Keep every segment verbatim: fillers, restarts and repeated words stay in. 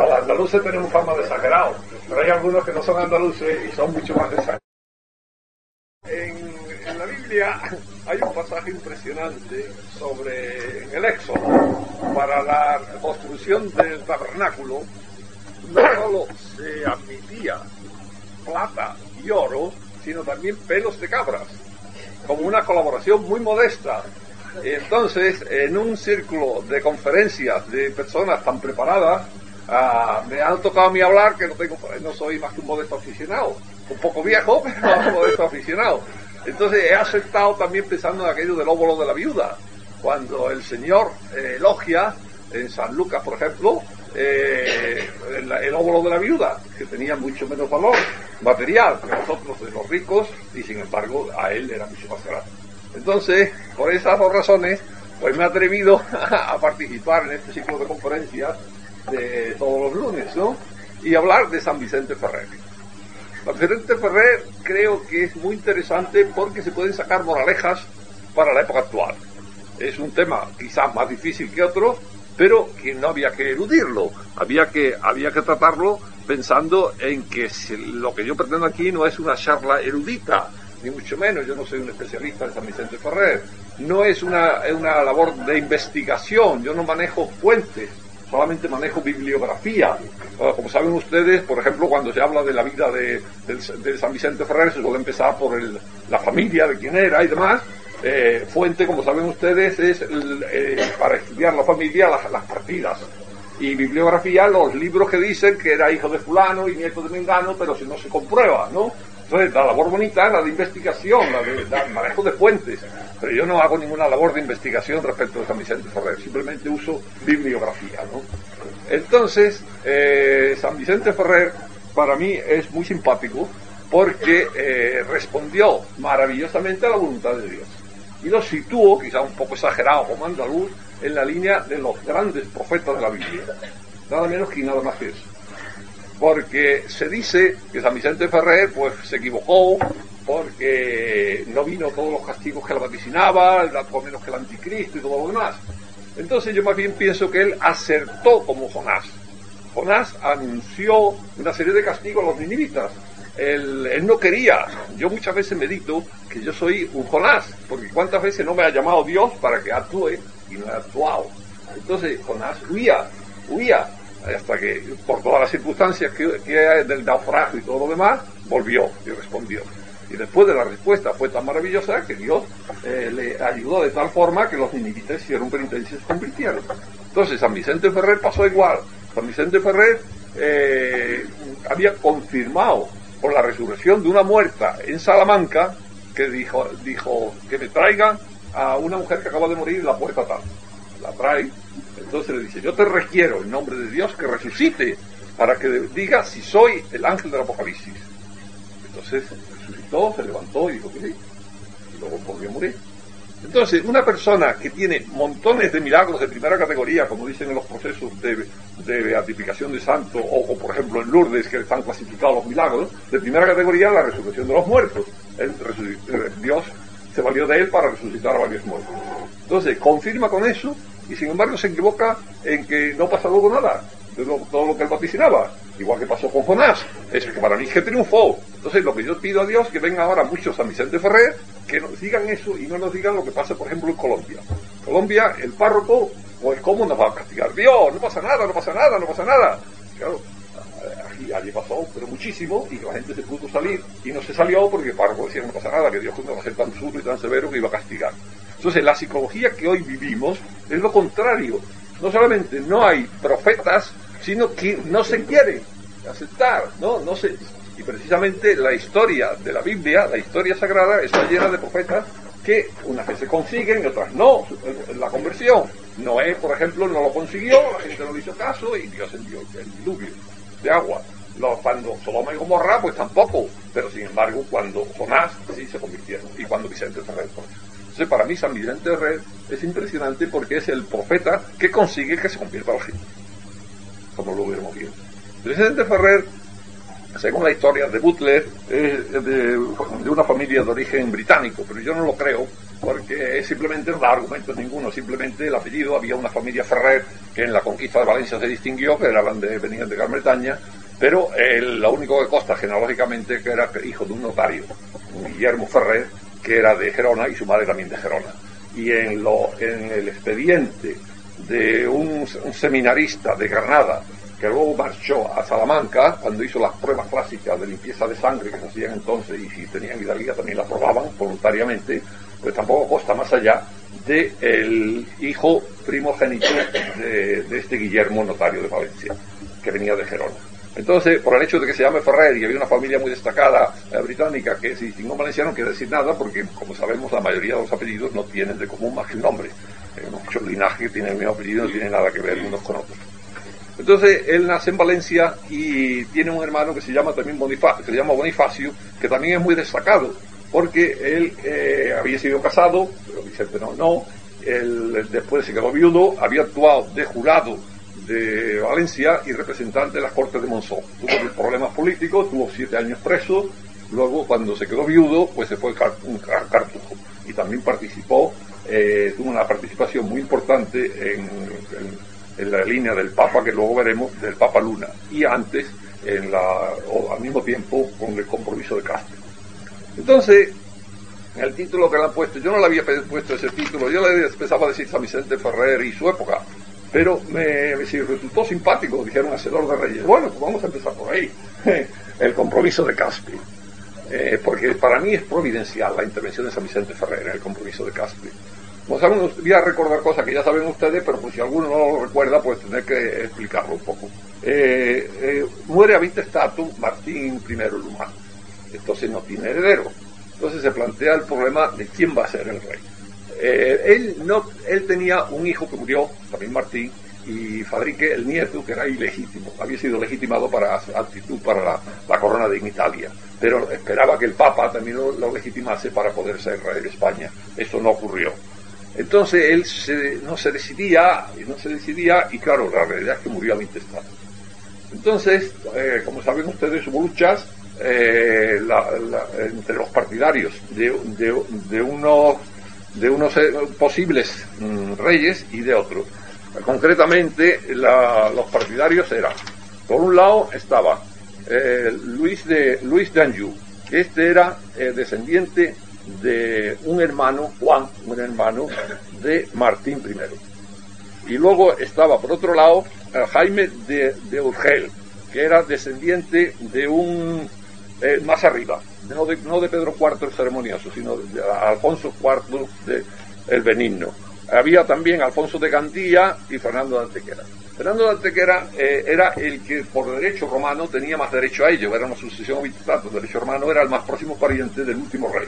los andaluces tenemos fama de exagerados, pero hay algunos que no son andaluces y son mucho más exagerados. En, en la Biblia hay un pasaje impresionante sobre en el Éxodo. Para la construcción del tabernáculo no solo se admitía plata y oro, sino también pelos de cabras, como una colaboración muy modesta. Entonces, en un círculo de conferencias de personas tan preparadas, uh, me han tocado a mí hablar que no tengo, no soy más que un modesto aficionado, un poco viejo, pero un modesto aficionado. Entonces he aceptado también pensando en aquello del óvulo de la viuda, cuando el Señor eh, elogia en San Lucas, por ejemplo, eh, el, el óvulo de la viuda, que tenía mucho menos valor material que nosotros de los ricos, y sin embargo a él era mucho más grande. Entonces, por esas dos razones, pues me he atrevido a participar en este ciclo de conferencias de todos los lunes, ¿no? Y hablar de San Vicente Ferrer. San Vicente Ferrer creo que es muy interesante porque se pueden sacar moralejas para la época actual. Es un tema quizás más difícil que otro, pero que no había que eludirlo, había que, había que tratarlo pensando en que si, lo que yo pretendo aquí no es una charla erudita, ni mucho menos, yo no soy un especialista en San Vicente Ferrer, no es una, una labor de investigación, yo no manejo fuentes, solamente manejo bibliografía. Como saben ustedes, por ejemplo, cuando se habla de la vida de, de, de San Vicente Ferrer, se suele empezar por el, la familia, de quién era y demás. Eh, fuente, como saben ustedes, es el, eh, para estudiar la familia las, las partidas. Y bibliografía, los libros que dicen que era hijo de fulano y nieto de mengano, pero si no se comprueba, ¿no? Entonces, la labor bonita es la de investigación, la de la, el manejo de fuentes. Pero yo no hago ninguna labor de investigación respecto de San Vicente Ferrer, simplemente uso bibliografía, ¿no? Entonces, eh, San Vicente Ferrer, para mí, es muy simpático porque eh, respondió maravillosamente a la voluntad de Dios. Y lo situó, quizá un poco exagerado como andaluz, en la línea de los grandes profetas de la Biblia. Nada menos que nada más que eso. Porque se dice que San Vicente Ferrer pues se equivocó porque no vino todos los castigos que la vaticinaba, por menos que el anticristo y todo lo demás. Entonces yo más bien pienso que él acertó como Jonás. Jonás anunció una serie de castigos a los ninivitas. Él, él no quería. Yo muchas veces medito que yo soy un Jonás, porque cuántas veces no me ha llamado Dios para que actúe y no he actuado. Entonces Jonás huía, huía, hasta que por todas las circunstancias que, que del naufragio y todo lo demás, volvió y respondió. Y después de la respuesta fue tan maravillosa que Dios eh, le ayudó de tal forma que los ninivitas hicieron penitencia y se convirtieron. Entonces San Vicente Ferrer pasó igual. San Vicente Ferrer eh, había confirmado por la resurrección de una muerta en Salamanca, que dijo, dijo que me traigan a una mujer que acaba de morir en la puerta tal. La trae, entonces le dice, yo te requiero en nombre de Dios que resucite para que diga si soy el ángel del Apocalipsis. Entonces resucitó, se levantó y dijo que sí, y luego volvió a morir. Entonces, una persona que tiene montones de milagros de primera categoría, como dicen en los procesos de, de beatificación de santo, o, o por ejemplo en Lourdes, que están clasificados los milagros, de primera categoría la resurrección de los muertos. El, Dios se valió de él para resucitar a varios muertos. Entonces, confirma con eso, y sin embargo se equivoca en que no pasa luego nada de lo, todo lo que él vaticinaba, igual que pasó con Jonás. Es que para mí que triunfó. Entonces lo que yo pido a Dios, que venga ahora muchos San Vicente Ferrer, que nos digan eso y no nos digan lo que pasa por ejemplo en Colombia. Colombia, el párroco o el cómo nos va a castigar. Dios, no pasa nada, no pasa nada, no pasa nada. Claro, aquí allí pasó, pero muchísimo, y la gente se pudo salir, y no se salió porque el párroco decía que no pasa nada, que Dios no va a ser tan duro y tan severo que iba a castigar. Entonces la psicología que hoy vivimos es lo contrario. No solamente no hay profetas, sino que no se quiere aceptar, ¿no? No se, y precisamente la historia de la Biblia, la historia sagrada, está llena de profetas que unas veces consiguen y otras no, la conversión. Noé, por ejemplo, no lo consiguió, la gente no le hizo caso y Dios envió el diluvio de agua. Los, cuando Sodoma y Gomorra, pues tampoco, pero sin embargo, cuando Jonás sí se convirtieron, y cuando Vicente Ferrer. Entonces, para mí, San Vicente Ferrer es impresionante porque es el profeta que consigue que se convierta la gente, como lo hubiéramos visto. Vicente Ferrer según la historia de Butler, es de, de una familia de origen británico, pero yo no lo creo, porque simplemente no da argumentos ninguno, simplemente el apellido, había una familia Ferrer que en la conquista de Valencia se distinguió, que eran de, venían de Gran Bretaña, pero el, lo único que consta genealógicamente que era hijo de un notario, Guillermo Ferrer, que era de Gerona y su madre también de Gerona. Y en, lo, en el expediente de un, un seminarista de Granada, que luego marchó a Salamanca cuando hizo las pruebas clásicas de limpieza de sangre que se hacían entonces, y si tenían hidalguía también la probaban voluntariamente, pues tampoco consta más allá de el hijo primogénito de, de este Guillermo, notario de Valencia, que venía de Gerona. Entonces, por el hecho de que se llame Ferrer y había una familia muy destacada eh, británica que se distinguió valenciano, no quiere decir nada, porque como sabemos la mayoría de los apellidos no tienen de común más que el nombre. Hay muchos linajes que tienen el mismo apellido, no tienen nada que ver unos con otros. Entonces él nace en Valencia y tiene un hermano que se llama también Bonifacio, que se llama Bonifacio, que también es muy destacado, porque él eh, había sido casado, pero Vicente no, no, él después se quedó viudo, había actuado de jurado de Valencia y representante de las Cortes de Monzón. Tuvo problemas políticos, tuvo siete años preso, luego cuando se quedó viudo, pues se fue a Cartujo y también participó, eh, tuvo una participación muy importante en, en en la línea del Papa, que luego veremos, del Papa Luna, y antes, en la, o al mismo tiempo, con el compromiso de Castro. Entonces, el título que le han puesto, yo no le había puesto ese título, yo le pensaba decir San Vicente Ferrer y su época, pero me, me resultó simpático, dijeron Hacedor de Reyes. Bueno, pues vamos a empezar por ahí, el compromiso de Caspi, eh, porque para mí es providencial la intervención de San Vicente Ferrer en el compromiso de Caspi. Como saben, voy a recordar cosas que ya saben ustedes, pero pues si alguno no lo recuerda, pues tendré que explicarlo un poco. Eh, eh, muere a Vistestato Martín primero Lumán, entonces no tiene heredero. Entonces se plantea el problema de quién va a ser el rey. Eh, él no, él tenía un hijo que murió, también Martín, y Fadrique, el nieto, que era ilegítimo, había sido legitimado para aptitud para la, la corona de Italia, pero esperaba que el Papa también lo, lo legitimase para poder ser rey de España. Eso no ocurrió. Entonces él se, no se decidía, y no se decidía, y claro, la realidad es que murió a Vistestato. Entonces, eh, como saben ustedes, hubo luchas eh, la, la, entre los partidarios de, de, de unos, de unos eh, posibles mm, reyes y de otros. Concretamente, la, los partidarios eran, por un lado estaba eh, Luis de Luis de Anjou, que este era eh, descendiente de un hermano, Juan, un hermano de Martín primero. Y luego estaba, por otro lado, Jaime de, de Urgel, que era descendiente de un, eh, más arriba, no de, no de Pedro cuarto el ceremonioso, sino de, de Alfonso cuarto de, el Benigno. Había también Alfonso de Gandía y Fernando de Antequera. Fernando de Antequera eh, era el que por derecho romano tenía más derecho a ello, era una sucesión habitual, derecho romano era el más próximo pariente del último rey.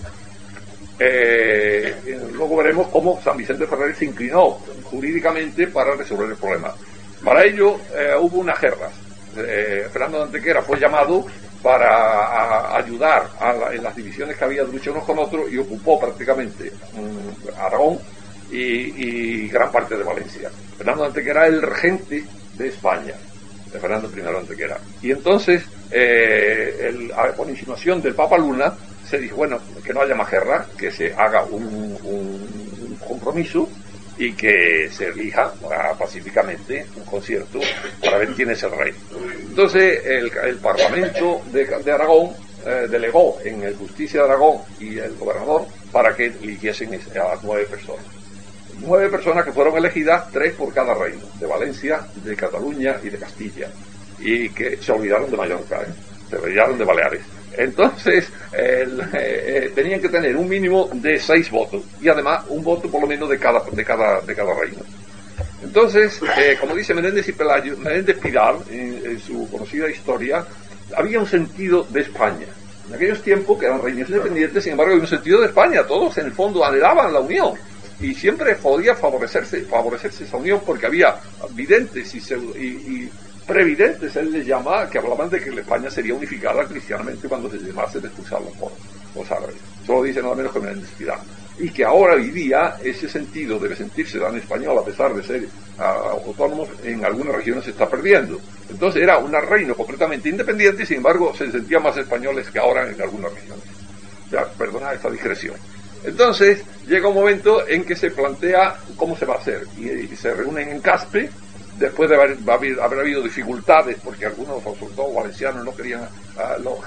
Eh, luego veremos cómo San Vicente Ferrer se inclinó jurídicamente para resolver el problema. Para ello eh, hubo unas guerras. Eh, Fernando de Antequera fue llamado para a, ayudar a la, en las divisiones que había de lucha unos con otros y ocupó prácticamente um, Aragón y, y gran parte de Valencia. Fernando de Antequera era el regente de España, de Fernando primero de Antequera. Y entonces, eh, el, a, por insinuación del Papa Luna, se dijo, bueno, que no haya más guerra, que se haga un, un, un compromiso y que se elija uh, pacíficamente un concierto para ver quién es el rey. Entonces el, el Parlamento de, de Aragón eh, delegó en el Justicia de Aragón y el gobernador para que eligiesen a nueve personas. Nueve personas que fueron elegidas, tres por cada reino, de Valencia, de Cataluña y de Castilla, y que se olvidaron de Mallorca, ¿eh? se olvidaron de Baleares. Entonces, el, eh, tenían que tener un mínimo de seis votos y además un voto por lo menos de cada, de cada, de cada reino. Entonces, eh, como dice Menéndez y Pelayo, Menéndez Pidal, en, en su conocida historia, había un sentido de España. En aquellos tiempos, que eran reinos independientes, sin embargo, había un sentido de España. Todos, en el fondo, anhelaban la unión. Y siempre podía favorecerse, favorecerse esa unión porque había videntes y, y, y previdentes, él les llama, que hablaban de que la España sería unificada cristianamente cuando se llamase de expulsar los, los árabes. Eso lo dice nada menos que Menéndez Pidal. y que ahora hoy día ese sentido de sentirse tan español a pesar de ser uh, autónomos en algunas regiones se está perdiendo. Entonces era un reino completamente independiente y sin embargo se sentían más españoles que ahora en algunas regiones. Ya, perdona esta digresión. Entonces llega un momento en que se plantea cómo se va a hacer y, y se reúnen en Caspe después de haber, haber, haber habido dificultades porque algunos, sobre todo valencianos, no querían uh, los,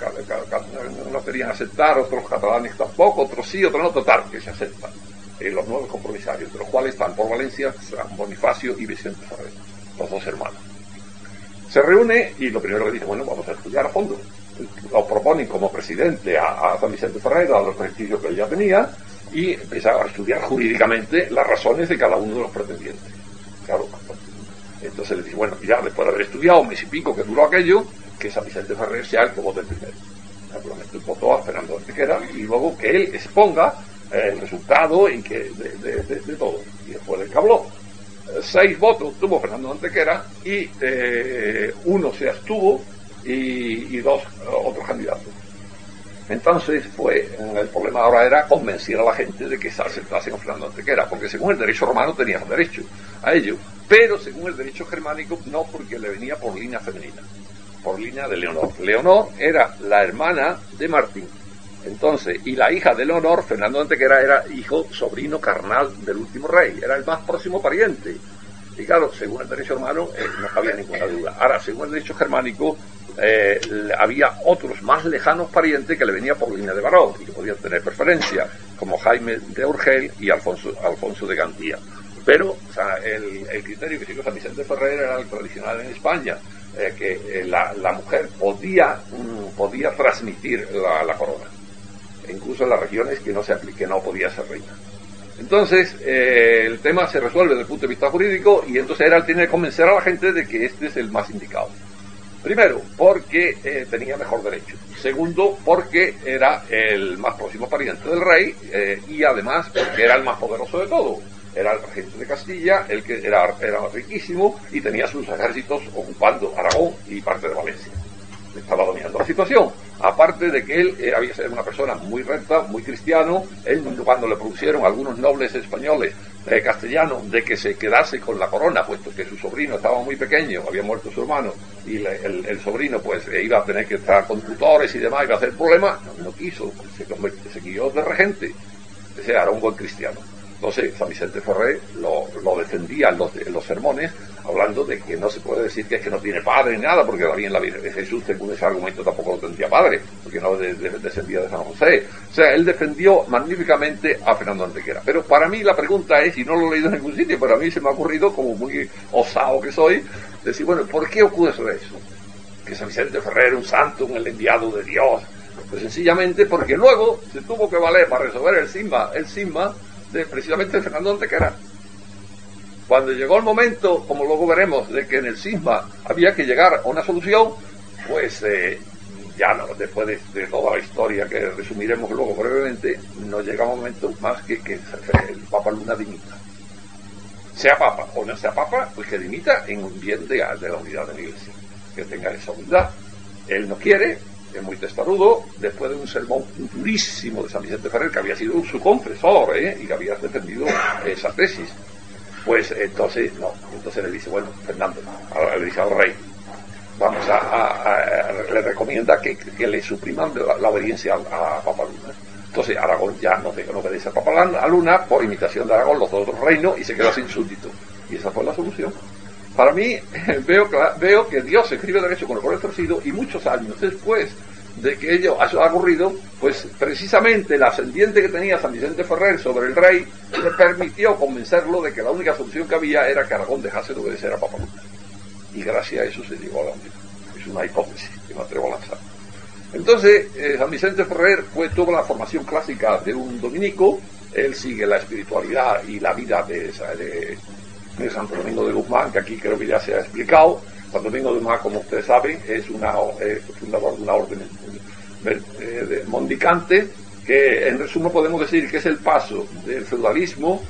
no querían aceptar, otros catalanes tampoco, otros sí, otros no, total, que se aceptan eh, los nuevos compromisarios, de los cuales están por Valencia San Bonifacio y Vicente Ferrer, los dos hermanos. Se reúne y lo primero que dice, bueno, vamos a estudiar a fondo. Lo proponen como presidente a, a San Vicente Ferrer, a los prestigios que él ya tenía, y empieza a estudiar jurídicamente las razones de cada uno de los pretendientes. Claro, entonces le dice, bueno, ya después de haber estudiado un mes y pico que duró aquello, que San Vicente Ferrer sea el que vote primero. Naturalmente votó a Fernando Antequera y luego que él exponga el resultado y que de, de, de, de todo. Y después del que habló, seis votos tuvo Fernando Antequera y eh, uno se abstuvo y, y dos uh, otros candidatos. Entonces, pues, el problema ahora era convencer a la gente de que se aceptasen a Fernando Antequera, porque según el derecho romano tenían derecho a ello, pero según el derecho germánico no, porque le venía por línea femenina, por línea de Leonor. Leonor era la hermana de Martín. Entonces, y la hija de Leonor, Fernando Antequera, era hijo, sobrino carnal del último rey, era el más próximo pariente. Y claro, según el derecho romano eh, no había ninguna duda. Ahora, según el derecho germánico, eh, había otros más lejanos parientes que le venía por línea de varón y que podían tener preferencia, como Jaime de Urgel y Alfonso, Alfonso de Gandía. Pero o sea, el, el criterio que siguió San Vicente Ferrer era el tradicional en España, eh, que eh, la, la mujer podía, mm, podía transmitir la, la corona, incluso en las regiones que no se aplique, no podía ser reina. Entonces, eh, el tema se resuelve desde el punto de vista jurídico y entonces era el tener que convencer a la gente de que este es el más indicado. Primero, porque eh, tenía mejor derecho. Segundo, porque era el más próximo pariente del rey eh, y además porque era el más poderoso de todo. Era el regente de Castilla, el que era, era riquísimo y tenía sus ejércitos ocupando Aragón y parte de Valencia. Estaba dominando la situación. Aparte de que él eh, había sido una persona muy recta, muy cristiano, él cuando le propusieron algunos nobles españoles eh, castellanos de que se quedase con la corona, puesto que su sobrino estaba muy pequeño, había muerto su hermano, y le, el, el sobrino pues eh, iba a tener que estar con tutores y demás, iba a hacer problemas, no, no quiso, se, se guió de regente, ese era un buen cristiano. Entonces San Vicente Ferrer lo, lo defendía en los, en los sermones, hablando de que no se puede decir que es que no tiene padre ni nada, porque también la Virgen de Jesús, según ese argumento, tampoco lo tendría padre, porque no de, de, descendía de San José. O sea, él defendió magníficamente a Fernando Antequera. Pero para mí la pregunta es, y no lo he leído en ningún sitio, pero a mí se me ha ocurrido, como muy osado que soy, decir, bueno, ¿por qué ocurre eso? Que San Vicente Ferrer era un santo, un enviado de Dios. Pues sencillamente porque luego se tuvo que valer para resolver el cisma, el cisma de precisamente de Fernando Antequera. Cuando llegó el momento, como luego veremos, de que en el cisma había que llegar a una solución, pues eh, ya no, después de, de toda la historia que resumiremos luego brevemente, no llega un momento más que que el Papa Luna dimita. Sea Papa o no sea Papa, pues que dimita en un bien de, de la unidad de la Iglesia, que tenga esa unidad. Él no quiere, es muy testarudo, después de un sermón durísimo de San Vicente Ferrer, que había sido su confesor, ¿eh? y que había defendido esa tesis. Pues entonces, no, entonces le dice, bueno, Fernando, ahora le dice al rey, vamos a, a, a le recomienda que, que le supriman la, la obediencia a, a Papa Luna. Entonces Aragón ya no, no obedece a Papa Luna, por imitación de Aragón, los otros reinos, y se queda sin súbdito. Y esa fue la solución. Para mí, veo, veo que Dios escribe derecho con el corazón torcido, y muchos años después de que ello ha ocurrido, pues precisamente el ascendiente que tenía San Vicente Ferrer sobre el rey le permitió convencerlo de que la única solución que había era que Aragón dejase de obedecer a Papa Luna. Y gracias a eso se llegó a la unidad. Es una hipótesis que me atrevo a lanzar. Entonces, eh, San Vicente Ferrer pues, tuvo la formación clásica de un dominico. Él sigue la espiritualidad y la vida de, de, de Santo Domingo de Guzmán, que aquí creo que ya se ha explicado. Santo Domingo de Guzmán, como ustedes saben, es una, eh, fundador de una orden eh, de mondicante, que en resumen podemos decir que es el paso del feudalismo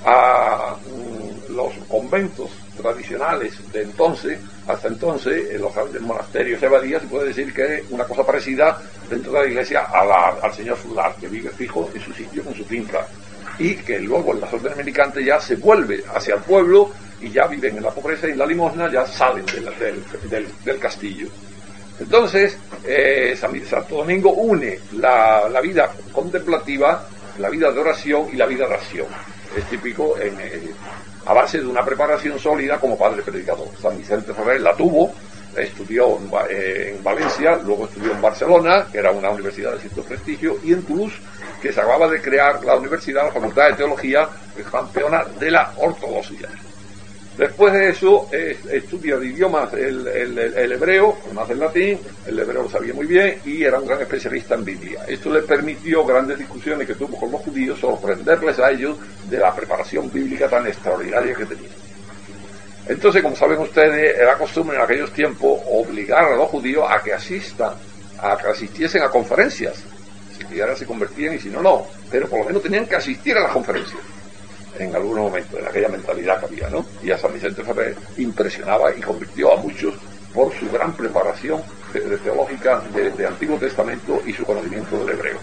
a um, los conventos tradicionales de entonces, hasta entonces, en los grandes monasterios y abadías, se puede decir que es una cosa parecida dentro de la iglesia a la, al señor feudal, que vive fijo en su sitio, con su finca. y que luego en las órdenes mendicantes ya se vuelve hacia el pueblo y ya viven en la pobreza y en la limosna, ya salen del, del, del, del castillo. Entonces, eh, Santo Domingo une la, la vida contemplativa, la vida de oración y la vida de acción. Es típico en, eh, a base de una preparación sólida como padre predicador. San Vicente Ferrer la tuvo, estudió en, eh, en Valencia, luego estudió en Barcelona, que era una universidad de cierto prestigio, y en Toulouse, que se acababa de crear la universidad, la Facultad de Teología, campeona de la ortodoxia. Después de eso, eh, estudia de idiomas el, el, el, el hebreo, además del latín, el hebreo lo sabía muy bien y era un gran especialista en Biblia. Esto le permitió grandes discusiones que tuvo con los judíos, sorprenderles a ellos de la preparación bíblica tan extraordinaria que tenían. Entonces, como saben ustedes, era costumbre en aquellos tiempos obligar a los judíos a que asistan, a que asistiesen a conferencias. Si quisieran se convertían y si no, no. Pero por lo menos tenían que asistir a las conferencias. En algunos momentos, en aquella mentalidad que había, ¿no? Y a San Vicente Ferrer impresionaba y convirtió a muchos por su gran preparación de, de teológica de, de Antiguo Testamento y su conocimiento del hebreo.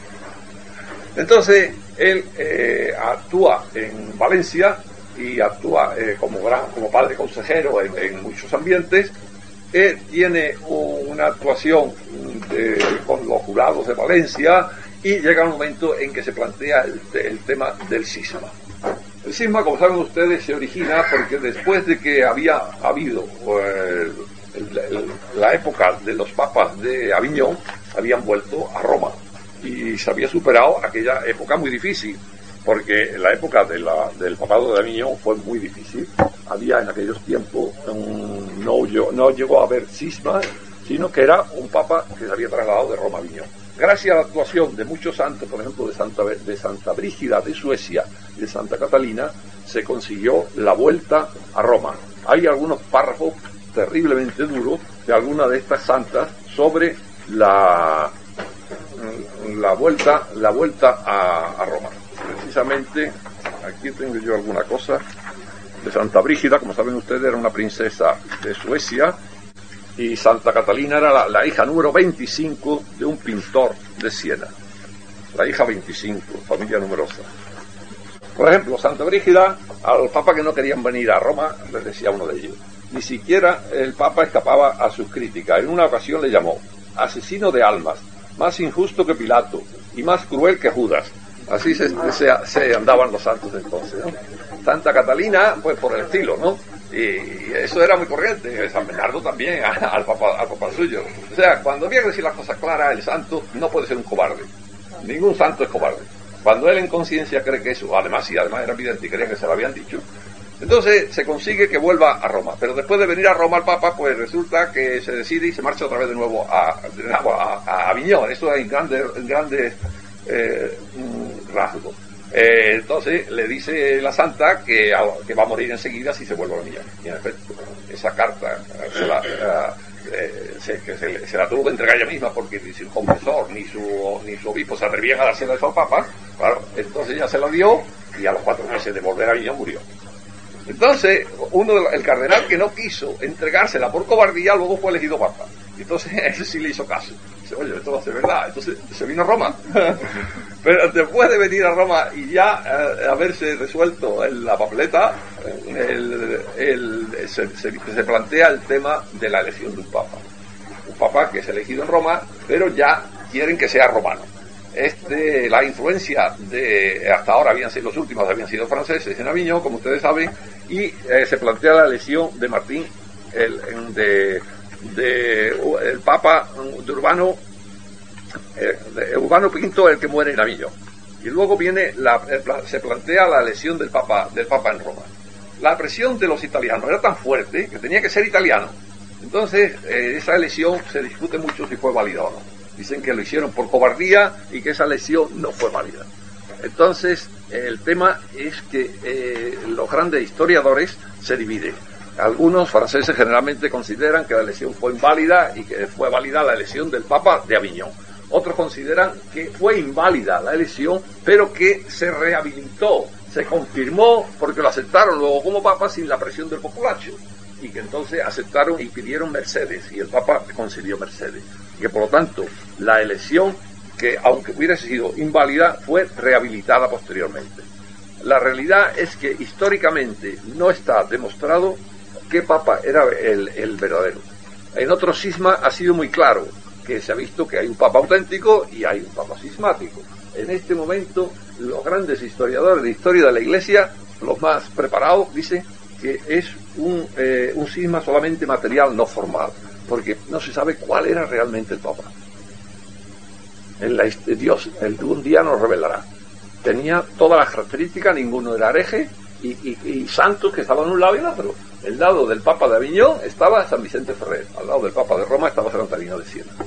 Entonces, él eh, actúa en Valencia y actúa eh, como, gran, como padre consejero en, en muchos ambientes. Él tiene una actuación de, con los jurados de Valencia y llega un momento en que se plantea el, el tema del cisma. El cisma, como saben ustedes, se origina porque después de que había habido eh, el, el, la época de los papas de Aviñón, habían vuelto a Roma y se había superado aquella época muy difícil, porque la época de la, del papado de Aviñón fue muy difícil. Había en aquellos tiempos, um, no, no llegó a haber cisma, sino que era un papa que se había trasladado de Roma a Aviñón. Gracias a la actuación de muchos santos, por ejemplo de Santa, de Santa Brígida de Suecia y de Santa Catalina, se consiguió la vuelta a Roma. Hay algunos párrafos terriblemente duros de algunas de estas santas sobre la, la vuelta, la vuelta a, a Roma. Precisamente, aquí tengo yo alguna cosa de Santa Brígida, como saben ustedes, era una princesa de Suecia, y Santa Catalina era la, la hija número veinticinco de un pintor de Siena. La hija veinticinco, familia numerosa. Por ejemplo, Santa Brígida, al papa que no querían venir a Roma, les decía uno de ellos. Ni siquiera el papa escapaba a sus críticas. En una ocasión le llamó asesino de almas, más injusto que Pilato y más cruel que Judas. Así se, se, se andaban los santos entonces, ¿no? Santa Catalina, pues por el estilo, ¿no? Y eso era muy corriente. San Bernardo también, al papa, al papa suyo. O sea, cuando había que decir las cosas claras, el santo no puede ser un cobarde. Ningún santo es cobarde. Cuando él en conciencia cree que eso, además, sí, además era evidente y creía que se lo habían dicho, entonces se consigue que vuelva a Roma. Pero después de venir a Roma el papa, pues resulta que se decide y se marcha otra vez de nuevo a, a, a Aviñón. Eso es en grandes, en grandes eh, rasgos. Eh, entonces le dice la santa que, que va a morir enseguida si se vuelve a Aviñón. Y en efecto, esa carta se la, eh, se, que se, se la tuvo que entregar ella misma porque ni su confesor ni su, ni su obispo se atrevían a dársela a su papa. Claro, entonces ella se la dio y a los cuatro meses de volver a Aviñón murió. Entonces, uno de los, el cardenal que no quiso entregársela por cobardía, luego fue elegido papa. Entonces, ese sí le hizo caso. Dice, oye, esto va a ser verdad. Entonces, se vino a Roma. Pero después de venir a Roma y ya eh, haberse resuelto en la papeleta, el, el, se, se, se plantea el tema de la elección de un papa. Un papa que es elegido en Roma, pero ya quieren que sea romano. Este, la influencia de hasta ahora habían sido los últimos habían sido franceses en Aviñón, como ustedes saben, y eh, se plantea la elección de Martín el, de, de el Papa de Urbano eh, de Urbano Pinto, el que muere en Aviñón, y luego viene la, se plantea la elección del Papa del Papa en Roma. La presión de los italianos era tan fuerte que tenía que ser italiano. Entonces eh, esa elección se discute mucho si fue válida o no. Dicen que lo hicieron por cobardía y que esa elección no fue válida. Entonces, el tema es que eh, los grandes historiadores se dividen. Algunos franceses generalmente consideran que la elección fue inválida y que fue válida la elección del Papa de Aviñón. Otros consideran que fue inválida la elección, pero que se rehabilitó, se confirmó porque lo aceptaron luego como Papa sin la presión del populacho. Y que entonces aceptaron y pidieron Mercedes, y el Papa concedió Mercedes. Y que por lo tanto la elección que aunque hubiese sido inválida, fue rehabilitada posteriormente. La realidad es que históricamente no está demostrado qué papa era el, el verdadero. En otros cismas ha sido muy claro que se ha visto que hay un papa auténtico y hay un papa cismático. En este momento, los grandes historiadores de historia de la Iglesia, los más preparados, dicen que es un, eh, un cisma solamente material, no formal, porque no se sabe cuál era realmente el papa. En la, Dios, el, un día nos revelará. Tenía todas las características, ninguno era hereje, y, y, y santos que estaban un lado y el otro. El lado del Papa de Aviñón estaba San Vicente Ferrer, al lado del Papa de Roma estaba San Antonino de Siena.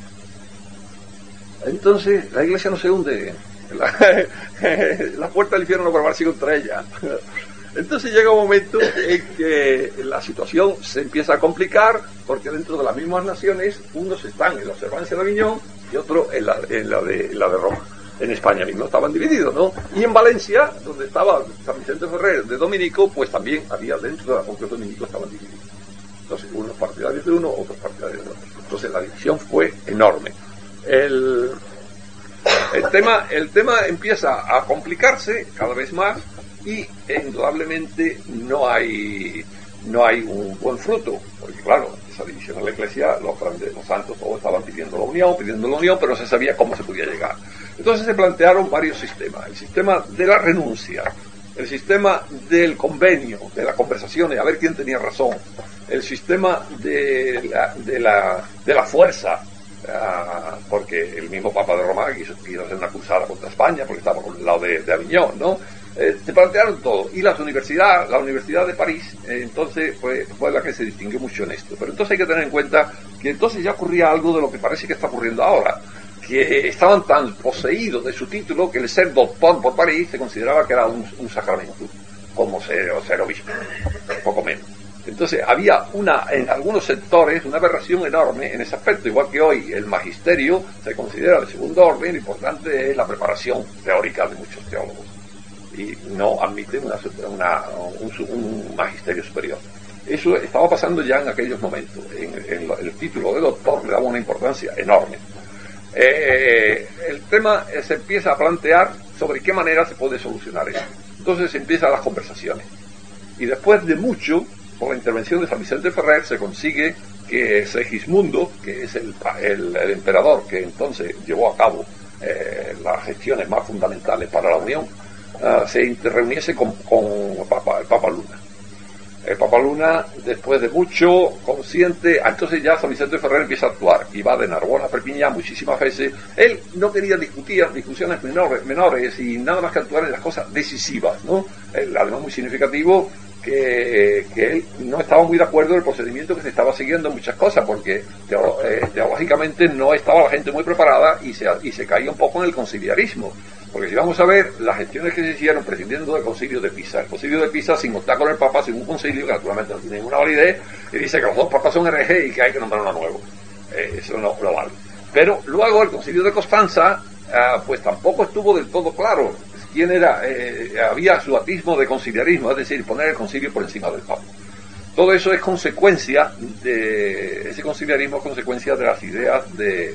Entonces, la Iglesia no se hunde, la, la puerta del infierno no probarse contra ella. Entonces llega un momento en que la situación se empieza a complicar, porque dentro de las mismas naciones, unos están en la observancia de Aviñón y otros en la, en la, de, en la de Roma. En España mismo estaban divididos, ¿no? Y en Valencia, donde estaba San Vicente Ferrer de Dominico, pues también había dentro de la congregación de Dominico estaban divididos. Entonces, unos partidarios de uno, otros partidarios de otro. Entonces, la división fue enorme. El, el, tema, el tema empieza a complicarse cada vez más y, indudablemente, no hay, no hay un buen fruto. Porque, claro, esa división en la Iglesia, los grandes, los santos, todos estaban pidiendo la unión, pidiendo la unión, pero no se sabía cómo se podía llegar. Entonces se plantearon varios sistemas. El sistema de la renuncia, el sistema del convenio, de las conversaciones, a ver quién tenía razón, el sistema de la, de la, de la fuerza, uh, porque el mismo Papa de Roma quiso, quiso hacer una cruzada contra España, porque estaba con el lado de, de Aviñón, ¿no? Eh, se plantearon todo. Y las universidades, la Universidad de París, eh, entonces fue, fue la que se distinguió mucho en esto. Pero entonces hay que tener en cuenta que entonces ya ocurría algo de lo que parece que está ocurriendo ahora, que estaban tan poseídos de su título que el ser doctor por París se consideraba que era un, un sacramento, como ser, o ser obispo, poco menos. Entonces había una, en algunos sectores, una aberración enorme en ese aspecto, igual que hoy el magisterio se considera de segundo orden, lo importante es la preparación teórica de muchos teólogos, y no admite una, una, un, un magisterio superior. Eso estaba pasando ya en aquellos momentos. En, en el título de doctor le daba una importancia enorme. Eh, el tema eh, se empieza a plantear sobre qué manera se puede solucionar eso. Entonces empiezan las conversaciones y después de mucho, por la intervención de San Vicente Ferrer, se consigue que Segismundo, que es el, el, el emperador que entonces llevó a cabo eh, las gestiones más fundamentales para la Unión, uh, se reuniese con, con el, Papa, el Papa Luna. El Papa Luna, después de mucho, consciente, entonces ya San Vicente Ferrer empieza a actuar, y va de Narbona a Perpiñán muchísimas veces. Él no quería discutir discusiones menores, menores y nada más que actuar en las cosas decisivas, ¿no? El, además muy significativo que, que él no estaba muy de acuerdo en el procedimiento que se estaba siguiendo en muchas cosas, porque teolo, eh, teológicamente no estaba la gente muy preparada y se, y se caía un poco en el conciliarismo. Porque si vamos a ver las gestiones que se hicieron prescindiendo del concilio de Pisa, el concilio de Pisa sin contar con el Papa, sin un concilio que naturalmente no tiene ninguna validez, y dice que los dos papas son herejes y que hay que nombrar uno nuevo. Eh, eso no lo vale. Pero luego el concilio de Constanza, eh, pues tampoco estuvo del todo claro quién era, eh, había su atismo de conciliarismo, es decir, poner el concilio por encima del Papa. Todo eso es consecuencia de, ese conciliarismo es consecuencia de las ideas de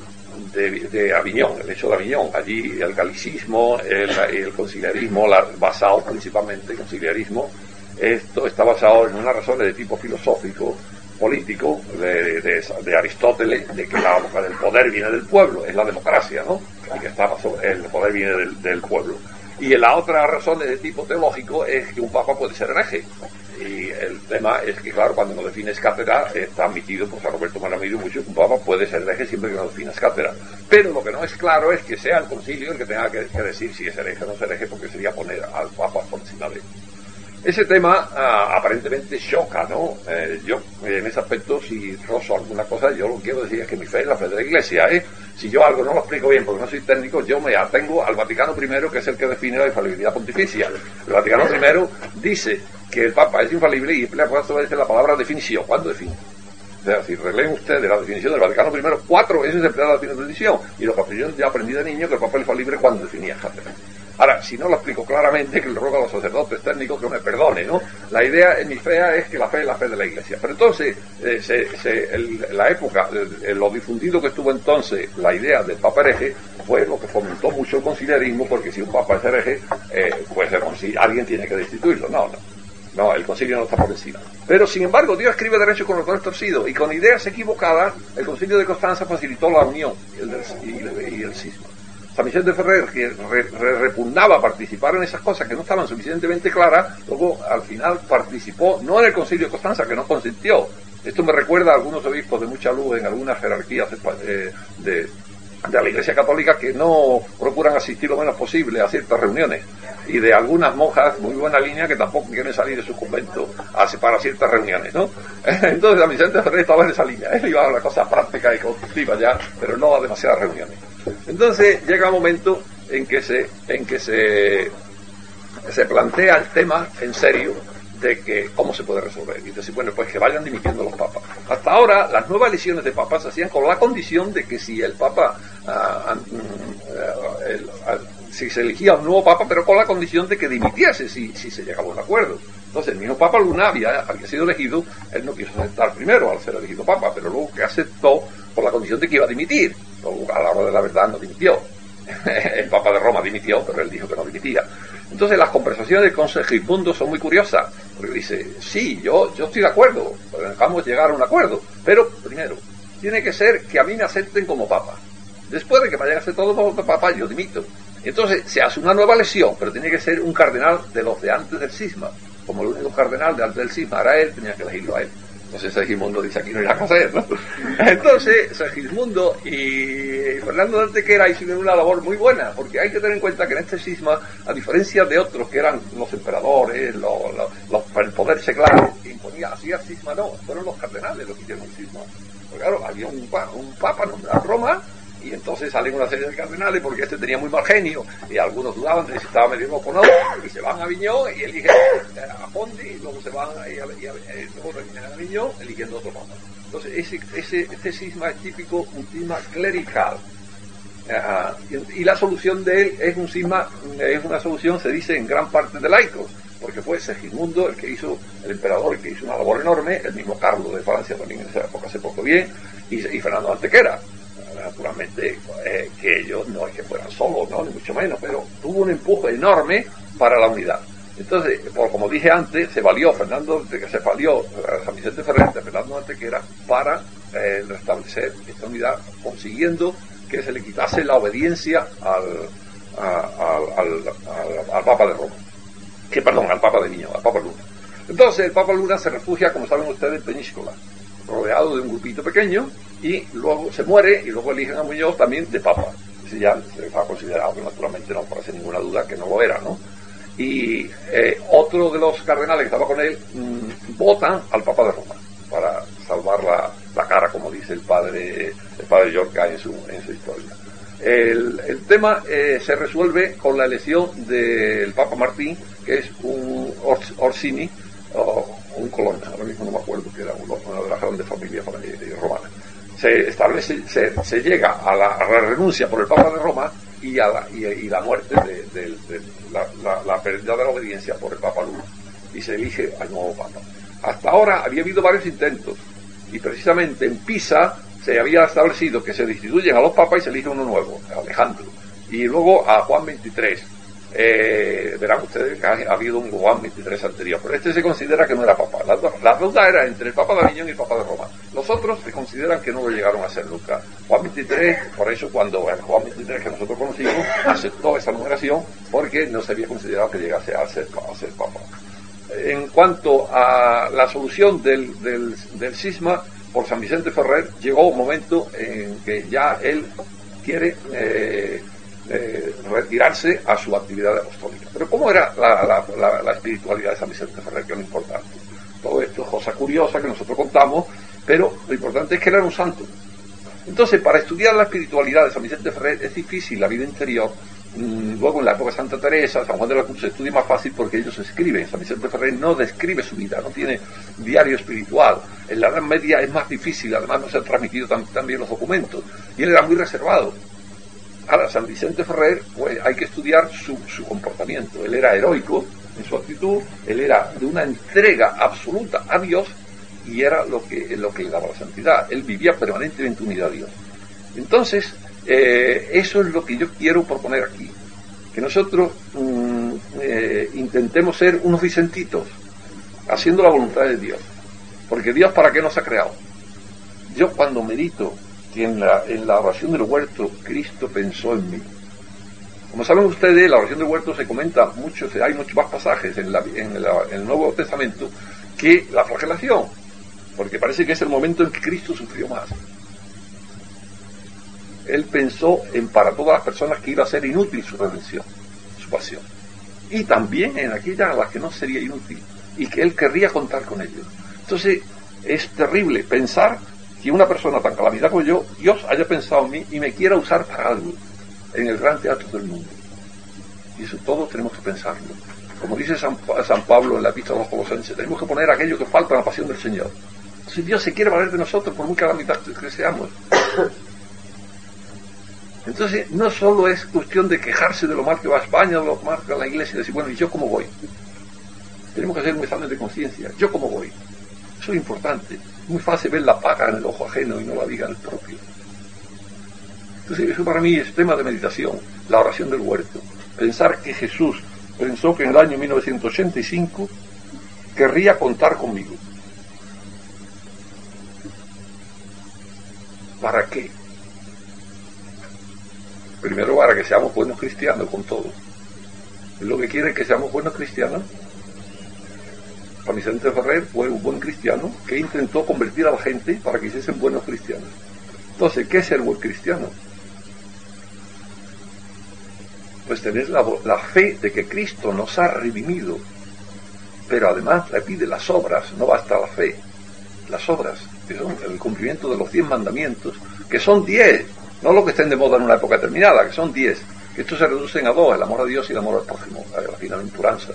De, de Aviñón, el hecho de Aviñón. Allí el galicismo, el, el conciliarismo, la, basado principalmente en conciliarismo, esto está basado en unas razones de tipo filosófico, político, de, de, de Aristóteles, de que la, el poder viene del pueblo, es la democracia, ¿no? Y que está sobre, el poder viene del, del pueblo. Y la otra razón de tipo teológico es que un papa puede ser hereje. Y el tema es que, claro, cuando no defines cátedra, está admitido, pues a Roberto Maramillo mucho, que un papa puede ser hereje siempre que no defines cátedra. Pero lo que no es claro es que sea el concilio el que tenga que, que decir si es hereje o no es hereje, porque sería poner al papa por encima de él. Ese tema uh, aparentemente choca, ¿no? Eh, yo, en ese aspecto, si rozo alguna cosa, yo lo que quiero decir es que mi fe es la fe de la Iglesia, ¿eh? Si yo algo no lo explico bien porque no soy técnico, yo me atengo al Vaticano primero, que es el que define la infalibilidad pontificia. El Vaticano primero dice que el Papa es infalible y emplea por eso la palabra definición. ¿Cuándo define? O sea, si releen ustedes la definición del Vaticano primero, cuatro veces se emplea la definición. Y los capellanos ya aprendí de niño que el Papa es infalible cuando definía cátedra. Ahora, si no lo explico claramente, que le ruego a los sacerdotes técnicos que me perdone, ¿no? La idea en mi fe es que la fe es la fe de la Iglesia. Pero entonces, eh, se, se, el, la época, el, lo difundido que estuvo entonces la idea del Papa hereje, fue lo que fomentó mucho el conciliarismo, porque si un Papa es hereje, eh, pues el concilio, alguien tiene que destituirlo. No, no. No, el concilio no está por encima. Pero, sin embargo, Dios escribe derecho con los dones torcidos, y con ideas equivocadas, el concilio de Constanza facilitó la unión y el, y, y el cisma. San Vicente Ferrer, que re, re, repugnaba participar en esas cosas que no estaban suficientemente claras, luego al final participó, no en el concilio de Constanza, que no consintió. Esto me recuerda a algunos obispos de mucha luz en algunas jerarquías de, de, de la Iglesia Católica que no procuran asistir lo menos posible a ciertas reuniones, y de algunas monjas muy buena línea que tampoco quieren salir de su convento a, para ciertas reuniones, ¿no? Entonces San Vicente Ferrer estaba en esa línea, él iba a la cosa práctica y constructiva ya, pero no a demasiadas reuniones. Entonces llega un momento en que se en que se se plantea el tema en serio de que cómo se puede resolver. Y entonces, bueno, pues que vayan dimitiendo los papas. Hasta ahora, las nuevas elecciones de papas se hacían con la condición de que si el papa, uh, uh, el, uh, si se elegía un nuevo papa, pero con la condición de que dimitiese si, si se llegaba a un acuerdo. Entonces, el mismo Papa Luna había, había sido elegido, él no quiso aceptar primero al ser elegido papa, pero luego que aceptó por la condición de que iba a dimitir. Luego, a la hora de la verdad, no dimitió. El Papa de Roma dimitió, pero él dijo que no dimitía. Entonces las conversaciones con Segismundo son muy curiosas, porque dice, sí, yo, yo estoy de acuerdo, dejamos llegar a un acuerdo, pero primero, tiene que ser que a mí me acepten como papa. Después de que me hayan aceptado como papa, yo dimito. Entonces se hace una nueva elección, pero tiene que ser un cardenal de los de antes del cisma. Como el único cardenal de antes del cisma era él, tenía que elegirlo a él. Entonces Segismundo dice, aquí no hay nada que hacer, ¿no? Entonces Segismundo y Fernando de Antequera hicieron una labor muy buena, porque hay que tener en cuenta que en este cisma, a diferencia de otros que eran los emperadores, los, los, los, el poder secular que imponía, así el cisma no, fueron los cardenales los que hicieron el cisma. Porque claro, había un, un papa nombrado en Roma, y entonces salen una serie de cardenales porque este tenía muy mal genio y algunos dudaban de si estaba medio loco o no, y se van a Aviñón y eligen a Fondi, y luego se van a, y a, y a, y luego terminan a Aviñón eligiendo otro papa. Entonces ese, ese, este cisma es típico, un cisma clerical, uh, y, y la solución de él es un cisma, es una solución, se dice, en gran parte de laicos, porque fue Segismundo el que hizo, el emperador, el que hizo una labor enorme, el mismo Carlos de Francia también en esa época se portó bien, y, y Fernando de Antequera. Naturalmente, eh, que ellos no es que fueran solos, no, ni mucho menos, pero tuvo un empuje enorme para la unidad. Entonces, por, como dije antes, se valió Fernando, de que se valió San Vicente Ferrer de Fernando Antequera para eh, restablecer esta unidad, consiguiendo que se le quitase la obediencia al, a, al, al, al, al Papa de Roma, que perdón, al Papa de Aviñón, al Papa Luna. Entonces, el Papa Luna se refugia, como saben ustedes, en Peñíscola, rodeado de un grupito pequeño, y luego se muere y luego eligen a Muñoz también de papa. Ese ya se ha considerado que naturalmente no parece ninguna duda que no lo era, ¿no? Y eh, otro de los cardenales que estaba con él mmm, votan al Papa de Roma para salvar la, la cara, como dice el padre el padre Llorca en su, en su historia. El, el tema eh, se resuelve con la elección del Papa Martín, que es un Ors, Orsini, o un colón, ahora mismo no me acuerdo, que era uno, una de las grandes familias romanas. Se establece, se, se llega a la, a la renuncia por el Papa de Roma y a la, y, y la muerte de, de, de la, la, la pérdida de la obediencia por el Papa Luna, y se elige al nuevo Papa. Hasta ahora había habido varios intentos, y precisamente en Pisa se había establecido que se destituyen a los papas y se elige uno nuevo, Alejandro, y luego a Juan veintitrés. Eh, verán ustedes que ha, ha habido un Juan veintitrés anterior, pero este se considera que no era papa. La, la duda era entre el Papa de Aviñón y el Papa de Roma. Los otros se consideran que no lo llegaron a ser nunca. Juan veintitrés, por eso cuando el Juan veintitrés que nosotros conocimos aceptó esa numeración, porque no se había considerado que llegase a ser, a ser papa. En cuanto a la solución del, del, del cisma por San Vicente Ferrer, llegó un momento en que ya él quiere eh, Eh, retirarse a su actividad apostólica. Pero ¿cómo era la, la, la, la espiritualidad de San Vicente Ferrer? Que es lo importante. Todo esto es cosa curiosa que nosotros contamos, pero lo importante es que él era un santo. Entonces, para estudiar la espiritualidad de San Vicente Ferrer es difícil la vida interior. Mm, luego en la época de Santa Teresa, San Juan de la Cruz se estudia más fácil porque ellos escriben. San Vicente Ferrer no describe su vida, no tiene diario espiritual. En la Edad Media es más difícil, además no se han transmitido tan, tan bien los documentos. Y él era muy reservado. Ahora, San Vicente Ferrer, pues hay que estudiar su, su comportamiento. Él era heroico en su actitud, él era de una entrega absoluta a Dios y era lo que, lo que le daba la santidad. Él vivía permanentemente unido a Dios. Entonces, eh, eso es lo que yo quiero proponer aquí. Que nosotros mm, eh, intentemos ser unos vicentitos, haciendo la voluntad de Dios. Porque Dios, ¿para qué nos ha creado? Yo cuando medito que en la, en la oración del huerto Cristo pensó en mí. Como saben ustedes, la oración del huerto se comenta mucho, hay muchos más pasajes en, la, en, la, en el Nuevo Testamento que la flagelación, porque parece que es el momento en que Cristo sufrió más. Él pensó en para todas las personas que iba a ser inútil su redención, su pasión, y también en aquellas a las que no sería inútil y que Él querría contar con ellos. Entonces es terrible pensar que una persona tan calamidad como yo, Dios haya pensado en mí y me quiera usar para algo en el gran teatro del mundo. Y eso todos tenemos que pensarlo. Como dice San, San Pablo en la epístola a los Colosenses, tenemos que poner aquello que falta en la pasión del Señor. Entonces Dios se quiere valer de nosotros por muy calamidad que seamos. Entonces no solo es cuestión de quejarse de lo mal que va a España, de lo mal que va a la iglesia y decir, bueno, ¿y yo cómo voy? Tenemos que hacer un examen de conciencia. ¿Yo cómo voy? Eso es importante. Es muy fácil ver la paga en el ojo ajeno y no la viga en el propio. Entonces eso para mí es tema de meditación, la oración del huerto. Pensar que Jesús pensó que en el año mil novecientos ochenta y cinco querría contar conmigo. ¿Para qué? Primero para que seamos buenos cristianos con todo. ¿Es lo que quiere que seamos buenos cristianos? San Vicente Ferrer fue un buen cristiano que intentó convertir a la gente para que hiciesen buenos cristianos. Entonces, ¿qué es ser buen cristiano? Pues tener la, la fe de que Cristo nos ha redimido, pero además le pide las obras, no basta la fe, las obras, que son el cumplimiento de los diez mandamientos, que son diez, no lo que estén de moda en una época determinada, que son diez, que estos se reducen a dos, el amor a Dios y el amor al prójimo, la bienaventuranza.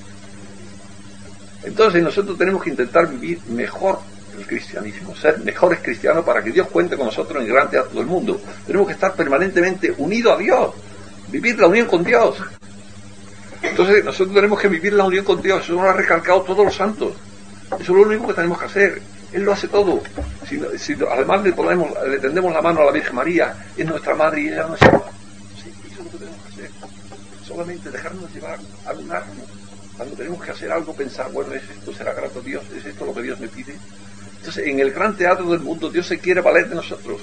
Entonces nosotros tenemos que intentar vivir mejor el cristianismo, ser mejores cristianos para que Dios cuente con nosotros en el gran teatro del mundo. Tenemos que estar permanentemente unidos a Dios, vivir la unión con Dios. Entonces nosotros tenemos que vivir la unión con Dios, eso lo han recalcado todos los santos. Eso es lo único que tenemos que hacer. Él lo hace todo. Si, si además le ponemos, le tendemos la mano a la Virgen María, es nuestra madre y ella nos lleva. Sí, eso es lo que tenemos que hacer. Solamente dejarnos llevar, alunarnos. Cuando tenemos que hacer algo, pensar, bueno, ¿es esto será grato a Dios? ¿Es esto lo que Dios me pide? Entonces, en el gran teatro del mundo, Dios se quiere valer de nosotros.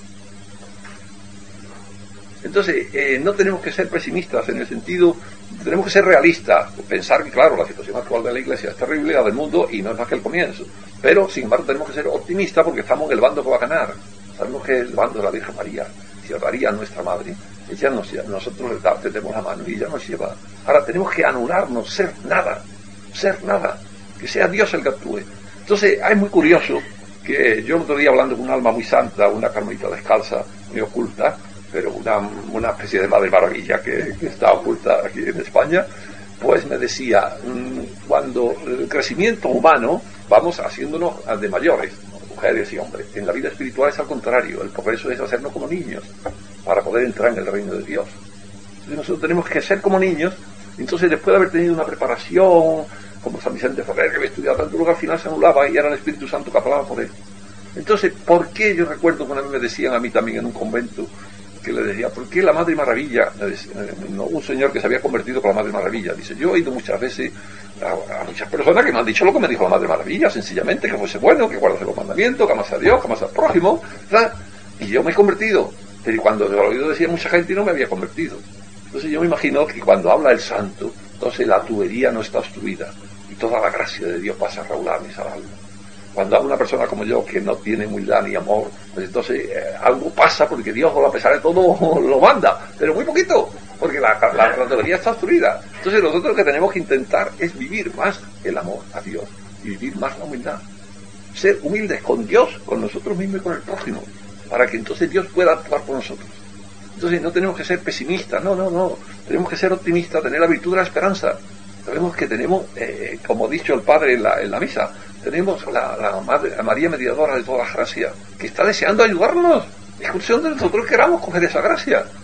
Entonces, eh, no tenemos que ser pesimistas en el sentido, tenemos que ser realistas, pensar que, claro, la situación actual de la Iglesia es terrible, la del mundo, y no es más que el comienzo. Pero, sin embargo, tenemos que ser optimistas porque estamos en el bando que va a ganar. Sabemos que es el bando de la Virgen María. Si María, nuestra madre, ella nos, nosotros le tenemos la mano y ella nos lleva. Ahora tenemos que anularnos, ser nada, ser nada, que sea Dios el que actúe. Entonces, es muy curioso que yo el otro día hablando con una alma muy santa, una carmelita descalza, muy oculta, pero una, una especie de madre maravilla que, que está oculta aquí en España, pues me decía, cuando el crecimiento humano vamos haciéndonos de mayores, mujeres y hombres, en la vida espiritual es al contrario, el progreso es hacernos como niños para poder entrar en el reino de Dios. Entonces nosotros tenemos que ser como niños. Entonces después de haber tenido una preparación como San Vicente Ferrer, que había estudiado tanto, luego al final se anulaba y era el Espíritu Santo que hablaba por él. Entonces, ¿por qué? Yo recuerdo que una vez me decían a mí también en un convento, que le decía, ¿por qué la Madre Maravilla? Decía, no, un señor que se había convertido con la Madre Maravilla, dice, yo he ido muchas veces a, a muchas personas que me han dicho lo que me dijo la Madre Maravilla, sencillamente, que fuese bueno, que guardase los mandamientos, que amase a Dios, que amase al prójimo, ¿verdad? Y yo me he convertido, pero cuando lo he oído decir mucha gente no me había convertido. Entonces yo me imagino que cuando habla el santo, entonces la tubería no está obstruida y toda la gracia de Dios pasa a raular mis almas. Cuando habla una persona como yo que no tiene humildad ni amor, pues entonces eh, algo pasa porque Dios, a pesar de todo, lo manda, pero muy poquito, porque la, la, la tubería está obstruida. Entonces nosotros lo que tenemos que intentar es vivir más el amor a Dios y vivir más la humildad. Ser humildes con Dios, con nosotros mismos y con el prójimo, para que entonces Dios pueda actuar por nosotros. Entonces no tenemos que ser pesimistas, no, no, no. Tenemos que ser optimistas, tener la virtud de la esperanza. Sabemos que tenemos, eh, como ha dicho el Padre en la, en la misa, tenemos la, la, Madre, la María Mediadora de toda la gracia, que está deseando ayudarnos. Es cuestión de nosotros queramos coger esa gracia.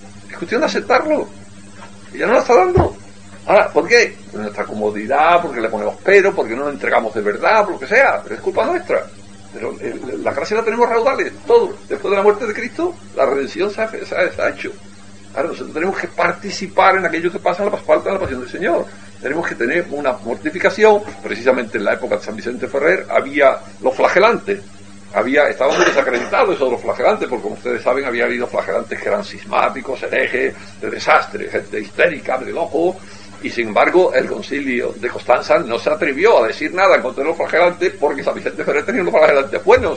cuestión de aceptarlo. Y ya no lo está dando. Ahora, ¿por qué? Por nuestra comodidad, porque le ponemos pero, porque no lo entregamos de verdad, por lo que sea, pero es culpa nuestra. Pero el, la gracia la tenemos raudales, todo. Después de la muerte de Cristo, la redención se ha, se ha, se ha hecho. Ahora nosotros tenemos que participar en aquello que pasa en la falta de la pasión del Señor. Tenemos que tener una mortificación. Precisamente en la época de San Vicente Ferrer había los flagelantes. Había, estaba muy desacreditado eso de los flagelantes, porque como ustedes saben había habido flagelantes que eran cismáticos, herejes, de desastre, gente histérica, de loco. Y sin embargo, el concilio de Constanza no se atrevió a decir nada en contra de los flagelantes porque San Vicente Ferrer tenía unos flagelantes buenos.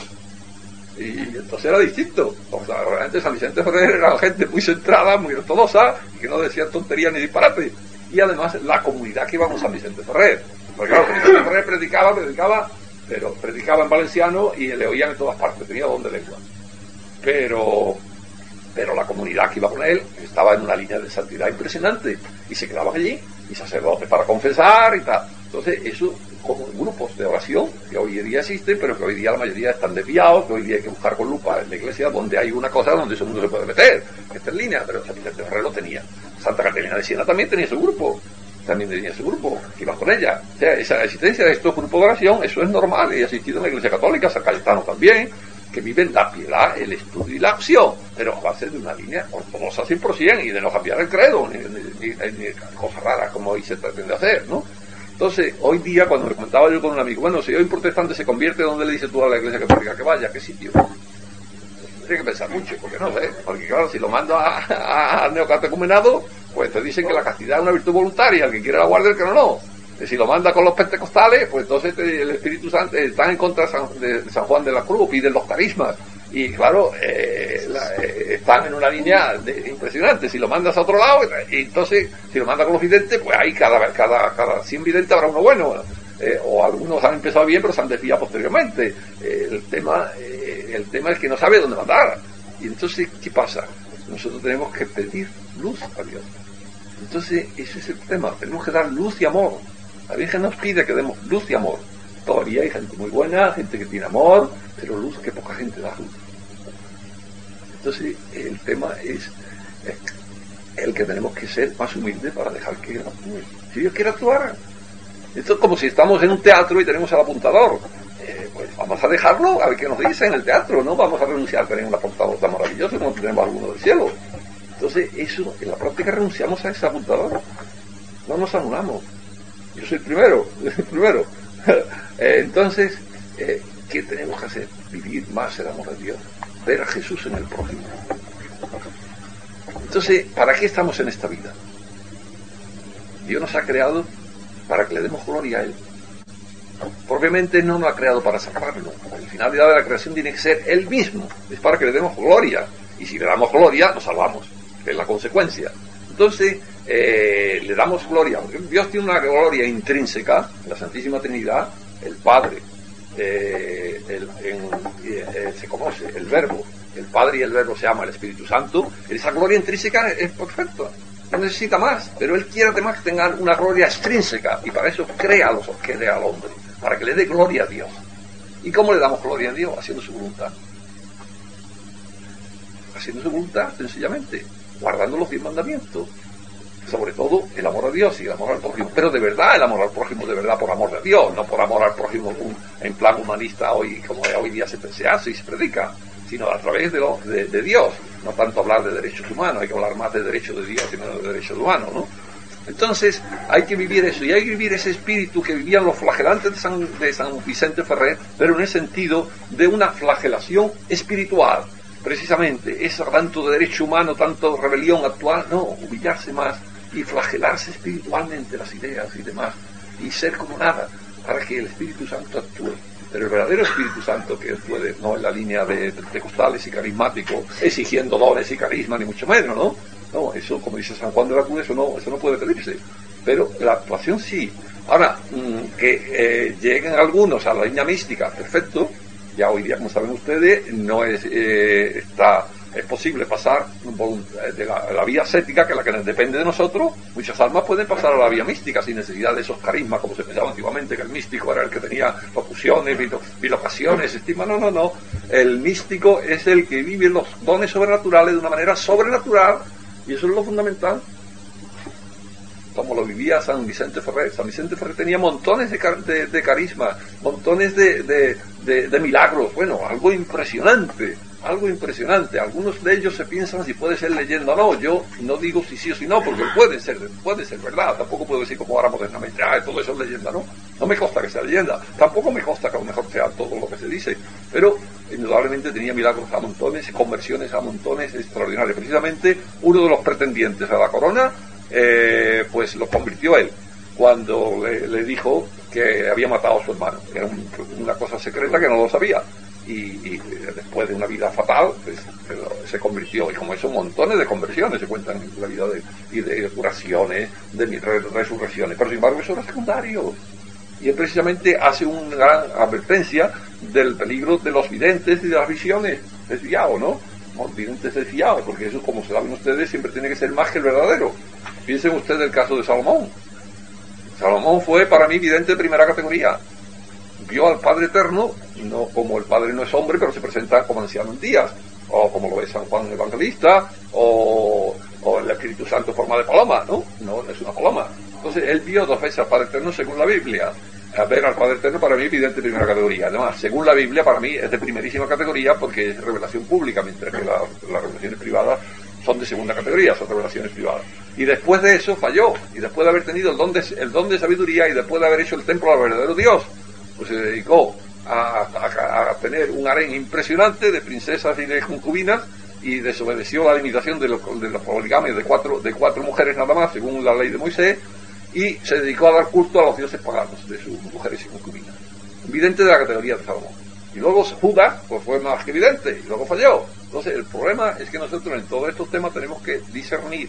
Y entonces era distinto. O sea, realmente San Vicente Ferrer era gente muy centrada, muy ortodoxa, y que no decía tonterías ni disparate. Y además, la comunidad que iba con San Vicente Ferrer. Porque claro, San Vicente Ferrer predicaba, predicaba, pero predicaba en valenciano y le oían en todas partes, tenía don de lengua. Pero... pero la comunidad que iba con él estaba en una línea de santidad impresionante y se quedaban allí, y sacerdotes para confesar y tal. Entonces eso, como grupos de oración que hoy en día existen, pero que hoy día la mayoría están desviados, que hoy día hay que buscar con lupa en la iglesia donde hay una cosa donde eso no se puede meter, que está en línea, pero San Vicente Ferrer lo tenía. Santa Catalina de Siena también tenía su grupo, también tenía su grupo, que iba con ella. O sea, esa existencia de estos grupos de oración, eso es normal, y ha existido en la iglesia católica, San Cayetano también, que viven la piedad, el estudio y la acción, pero a base de una línea ortodoxa cien por ciento y de no cambiar el credo, ni, ni, ni, ni cosas raras como hoy se pretende hacer, ¿no? Entonces, hoy día, cuando me comentaba yo con un amigo, bueno, si hoy un protestante se convierte, ¿dónde le dices tú a la iglesia católica que vaya? ¿Qué sitio? Tendría que pensar mucho, porque no sé, porque claro, si lo mando a, a, a neocatecumenado, pues te dicen que la castidad es una virtud voluntaria, el que quiere la guardia, el que no, no. Si lo manda con los pentecostales, pues entonces te, el Espíritu Santo está en contra de San, de San Juan de la Cruz, piden los carismas. Y claro, eh, la, eh, están en una línea de, impresionante. Si lo mandas a otro lado, y entonces, si lo mandas con los videntes, pues ahí cada, cada, cada cien videntes habrá uno bueno. Eh, o algunos han empezado bien, pero se han desviado posteriormente. Eh, el tema eh, el tema es que no sabe dónde mandar. Y entonces, ¿qué pasa? Nosotros tenemos que pedir luz a Dios. Entonces, ese es el tema. Tenemos que dar luz y amor. La Virgen nos pide que demos luz y amor. Todavía hay gente muy buena, gente que tiene amor, pero luz que poca gente da luz. Entonces, el tema es el que tenemos que ser más humildes para dejar que Él actúe. Si Dios quiere actuar, esto es como si estamos en un teatro y tenemos al apuntador. Eh, pues vamos a dejarlo a ver qué nos dice en el teatro, ¿no? Vamos a renunciar a tener un apuntador tan maravilloso como tenemos alguno del cielo. Entonces, eso, en la práctica renunciamos a ese apuntador. No nos anulamos. Yo soy el primero, yo soy el primero. eh, entonces, eh, ¿qué tenemos que hacer? Vivir más el amor de Dios, ver a Jesús en el prójimo. Entonces, ¿para qué estamos en esta vida? Dios nos ha creado para que le demos gloria a Él. Propiamente no nos ha creado para salvarlo. La finalidad de la creación tiene que ser Él mismo, es para que le demos gloria. Y si le damos gloria, nos salvamos, que es la consecuencia. Entonces, eh, le damos gloria. Dios tiene una gloria intrínseca, en la Santísima Trinidad, el Padre, eh, el, en, eh, se conoce, el Verbo, el Padre y el Verbo se llama el Espíritu Santo. Esa gloria intrínseca es perfecta, no necesita más, pero Él quiere además que tengan una gloria extrínseca, y para eso crea, los, crea al hombre, para que le dé gloria a Dios. ¿Y cómo le damos gloria a Dios? Haciendo su voluntad. Haciendo su voluntad, sencillamente, guardando los diez mandamientos, sobre todo el amor a Dios y el amor al prójimo, pero de verdad el amor al prójimo, de verdad por amor de Dios, no por amor al prójimo un, en plan humanista hoy, como hoy día se, se hace y se predica, sino a través de, lo, de, de Dios, no tanto hablar de derechos humanos, hay que hablar más de derechos de Dios que no de derechos humanos, ¿no? Entonces hay que vivir eso, y hay que vivir ese espíritu que vivían los flagelantes de San, de San Vicente Ferrer, pero en el sentido de una flagelación espiritual. Precisamente, eso tanto de derecho humano, tanto rebelión actual, no, humillarse más y flagelarse espiritualmente las ideas y demás, y ser como nada, para que el Espíritu Santo actúe. Pero el verdadero Espíritu Santo, que puede, no en la línea de pentecostales y carismáticos, exigiendo dones y carisma, ni mucho menos, ¿no? No, eso, como dice San Juan de la Cruz, eso no, eso no puede pedirse. Pero la actuación sí. Ahora, mmm, que eh, lleguen algunos a la línea mística, perfecto. Ya hoy día, como saben ustedes, no es eh, está es posible pasar de la, la vía ascética, que es la que depende de nosotros. Muchas almas pueden pasar a la vía mística sin necesidad de esos carismas, como se pensaba antiguamente, que el místico era el que tenía locuciones, bilocaciones, estima. No, no, no. El místico es el que vive los dones sobrenaturales de una manera sobrenatural, Y eso es lo fundamental. Como lo vivía San Vicente Ferrer. San Vicente Ferrer tenía montones de, de, de carisma, montones de, de, de, de milagros. Bueno, algo impresionante, algo impresionante. Algunos de ellos se piensan si puede ser leyenda o no. Yo no digo si sí o si no, porque puede ser, puede ser verdad. Tampoco puedo decir como ahora modernamente, ah, todo eso es leyenda, ¿no? No me consta que sea leyenda. Tampoco me consta que a lo mejor sea todo lo que se dice. Pero indudablemente tenía milagros a montones, conversiones a montones extraordinarias. Precisamente uno de los pretendientes a la corona, Eh, pues lo convirtió él cuando le, le dijo que había matado a su hermano, que era un, una cosa secreta que no lo sabía, y, y después de una vida fatal pues, se convirtió, y como eso montones de conversiones se cuentan en la vida de, y de curaciones, de, de resurrecciones, pero sin embargo eso era secundario, y él precisamente hace una gran advertencia del peligro de los videntes y de las visiones desviados, ¿no? Los videntes desviados, porque eso, como saben ustedes, siempre tiene que ser más que el verdadero. Piensen ustedes el caso de Salomón. Salomón fue para mí vidente de primera categoría. Vio al Padre Eterno, no como el Padre no es hombre, pero se presenta como anciano en días, o como lo es San Juan el Evangelista, o, o el Espíritu Santo en forma de paloma, ¿no? No, no es una paloma. Entonces él vio dos veces al Padre Eterno según la Biblia. A ver al Padre Eterno para mí es vidente de primera categoría. Además, según la Biblia, para mí es de primerísima categoría porque es revelación pública, mientras que la, las revelaciones privadas son de segunda categoría, son revelaciones privadas. Y después de eso falló, y después de haber tenido el don de, el don de sabiduría, y después de haber hecho el templo al verdadero Dios, pues se dedicó a, a, a tener un harén impresionante de princesas y de concubinas, y desobedeció la limitación de los, de los poligamios de cuatro, de cuatro mujeres nada más, según la ley de Moisés, y se dedicó a dar culto a los dioses paganos de sus mujeres y concubinas. Vidente de la categoría de Salomón. Y luego Judas, pues fue más que evidente, y luego falló. Entonces el problema es que nosotros en todos estos temas tenemos que discernir,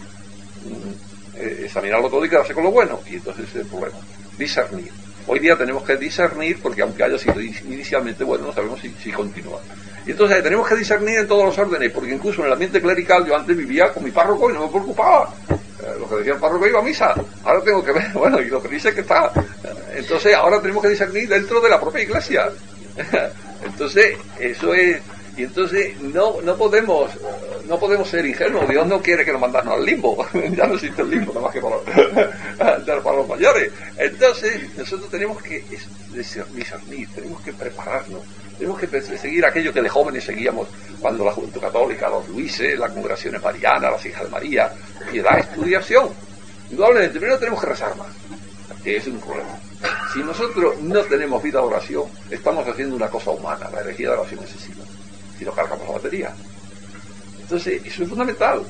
eh, examinarlo todo y quedarse con lo bueno, y entonces ese es el problema, discernir. Hoy día tenemos que discernir, porque aunque haya sido inicialmente bueno, no sabemos si, si continúa. Y entonces tenemos que discernir en todos los órdenes, porque incluso en el ambiente clerical yo antes vivía con mi párroco y no me preocupaba. Eh, lo que decía el párroco, iba a misa. Ahora tengo que ver, bueno, y lo que dice que está. Entonces ahora tenemos que discernir dentro de la propia iglesia. Entonces, eso es... Y entonces no no podemos no podemos ser ingenuos. Dios no quiere que nos mandamos al limbo. Ya no existe el limbo, nada más que para, para los mayores. Entonces nosotros tenemos que discernir, tenemos que prepararnos, tenemos que seguir aquello que de jóvenes seguíamos cuando la Juventud Católica, los Luises, las congregaciones marianas, las hijas de María, y la estudiación. Indudablemente, primero tenemos que rezar más, que es un problema. Si nosotros no tenemos vida de oración, estamos haciendo una cosa humana, la herejía de la oración excesiva, y no cargamos la batería. Entonces, eso es fundamental.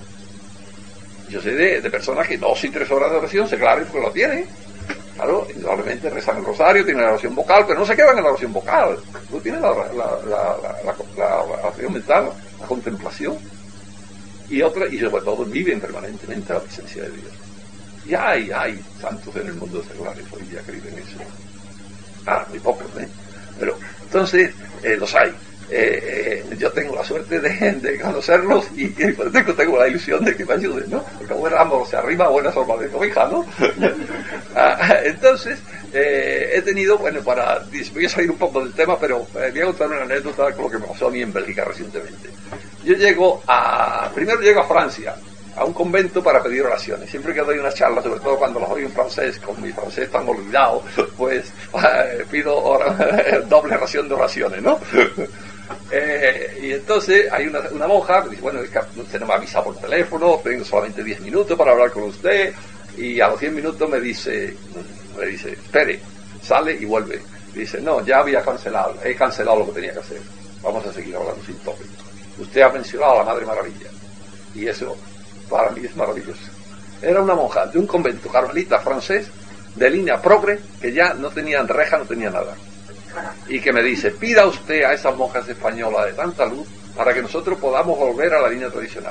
Yo sé de, de personas que dos y tres horas de oración se claren porque lo tienen. Claro, indudablemente rezan el rosario, tienen la oración vocal, pero no se quedan en la oración vocal. No tienen la, la, la, la, la, la, la oración mental, la contemplación. Y otra, y sobre todo viven permanentemente la presencia de Dios. Y hay, hay santos en el mundo secular hoy día que viven eso. Ah, muy pocos, ¿eh? Pero, entonces, eh, los hay. Eh, eh, yo tengo la suerte de, de conocerlos y, y tengo, tengo la ilusión de que me ayuden, ¿no? Porque como éramos hacia arriba, buenas formas de cobija, ¿no? ah, entonces, eh, he tenido, bueno, para, voy a salir un poco del tema, pero eh, voy a contar una anécdota con lo que me pasó a mí en Bélgica recientemente. Yo llego a, primero llego a Francia, a un convento para pedir oraciones. Siempre que doy una charla, sobre todo cuando los oigo en francés, con mi francés tan olvidado, pues eh, pido ora, doble ración de oraciones, ¿no? Eh, y entonces hay una, una monja que dice, bueno, es que usted no me avisa por teléfono, tengo solamente diez minutos para hablar con usted, y a los diez minutos me dice, me dice, espere, sale y vuelve. Dice, no, ya había cancelado, he cancelado lo que tenía que hacer, vamos a seguir hablando sin tope. Usted ha mencionado a la Madre Maravilla, y eso para mí es maravilloso. Era una monja de un convento carmelita francés, de línea progre, que ya no tenían reja, no tenía nada. Y que me dice, pida usted a esas monjas españolas de tanta luz para que nosotros podamos volver a la línea tradicional.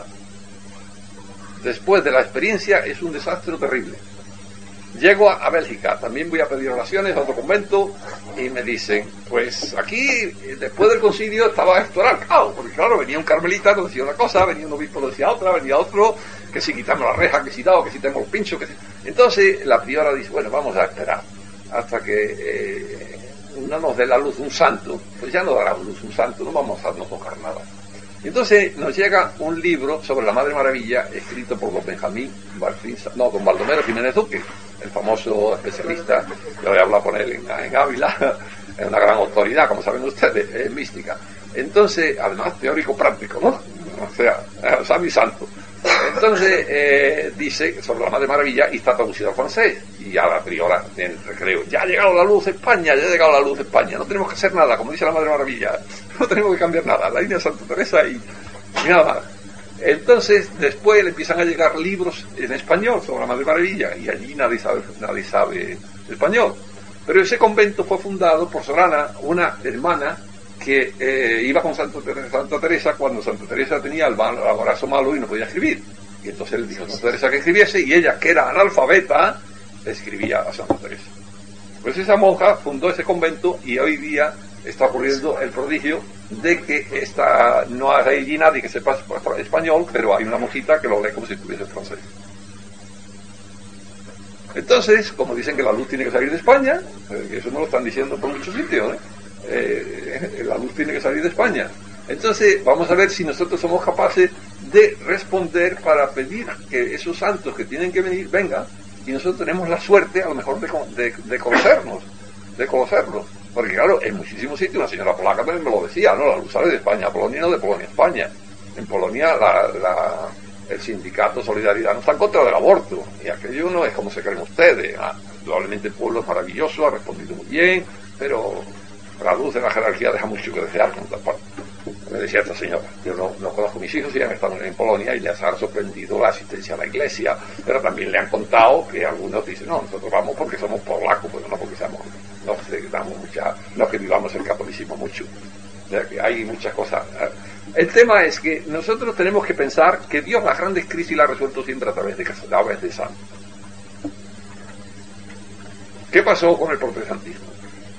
Después de la experiencia es un desastre terrible. Llego a, a Bélgica, también voy a pedir oraciones a otro convento y me dicen, pues aquí después del concilio estaba esto era el caos, porque claro, venía un carmelita, nos decía una cosa, venía un obispo, nos decía otra, venía otro, que si quitamos la reja, que si dado, que si tenemos el pincho, que si... Entonces la priora dice, bueno, vamos a esperar hasta que eh, no nos dé la luz un santo, pues ya no dará luz un santo, no vamos a no tocar nada. Y entonces nos llega un libro sobre la Madre Maravilla, escrito por don Benjamín Martín, no, don Baldomero Jiménez Duque, el famoso especialista, yo he hablado con él en, en Ávila, es una gran autoridad, como saben ustedes, es mística. Entonces, además teórico práctico, ¿no? O sea, santo y santo. Entonces, eh, dice sobre la Madre Maravilla y está traducido al francés. Y a la priora en el recreo, ya ha llegado la luz de España, ya ha llegado la luz de España, no tenemos que hacer nada, como dice la Madre Maravilla, no tenemos que cambiar nada, la línea de Santa Teresa y, y nada más. Entonces, después le empiezan a llegar libros en español sobre la Madre Maravilla y allí nadie sabe, nadie sabe español. Pero ese convento fue fundado por Sorana, una hermana que eh, iba con Santa Teresa, Santa Teresa cuando Santa Teresa tenía el, mal, el brazo malo y no podía escribir. Y entonces él dijo a Santa Teresa que escribiese y ella, que era analfabeta, escribía a Santa Teresa. Pues esa monja fundó ese convento y hoy día está ocurriendo el prodigio de que está, no hay allí nadie que sepa español, pero hay una monjita que lo lee como si estuviese en francés. Entonces, como dicen que la luz tiene que salir de España, eh, eso no lo están diciendo por muchos sitios, ¿eh? Eh, la luz tiene que salir de España. Entonces, vamos a ver si nosotros somos capaces de responder para pedir que esos santos que tienen que venir vengan, y nosotros tenemos la suerte, a lo mejor, de, de, de conocernos, de conocerlos. Porque, claro, en muchísimos sitios, una señora polaca también me lo decía, ¿no? La luz sale de España a Polonia, no de Polonia a España. En Polonia, la, la, el sindicato Solidaridad no está en contra del aborto, y aquello no es como se creen ustedes. Ah, probablemente el pueblo es maravilloso, ha respondido muy bien, pero la luz de la jerarquía deja mucho que desear en otra parte. Me decía esta señora, yo no, no conozco a mis hijos y han estado en Polonia y les ha sorprendido la asistencia a la iglesia, pero también le han contado que algunos dicen, no, nosotros vamos porque somos polacos, pero no porque seamos, no damos mucha, no que vivamos el catolicismo mucho. O sea, que hay muchas cosas. El tema es que nosotros tenemos que pensar que Dios las grandes crisis las ha resuelto siempre a través de, a través de santos. ¿Qué pasó con el protestantismo?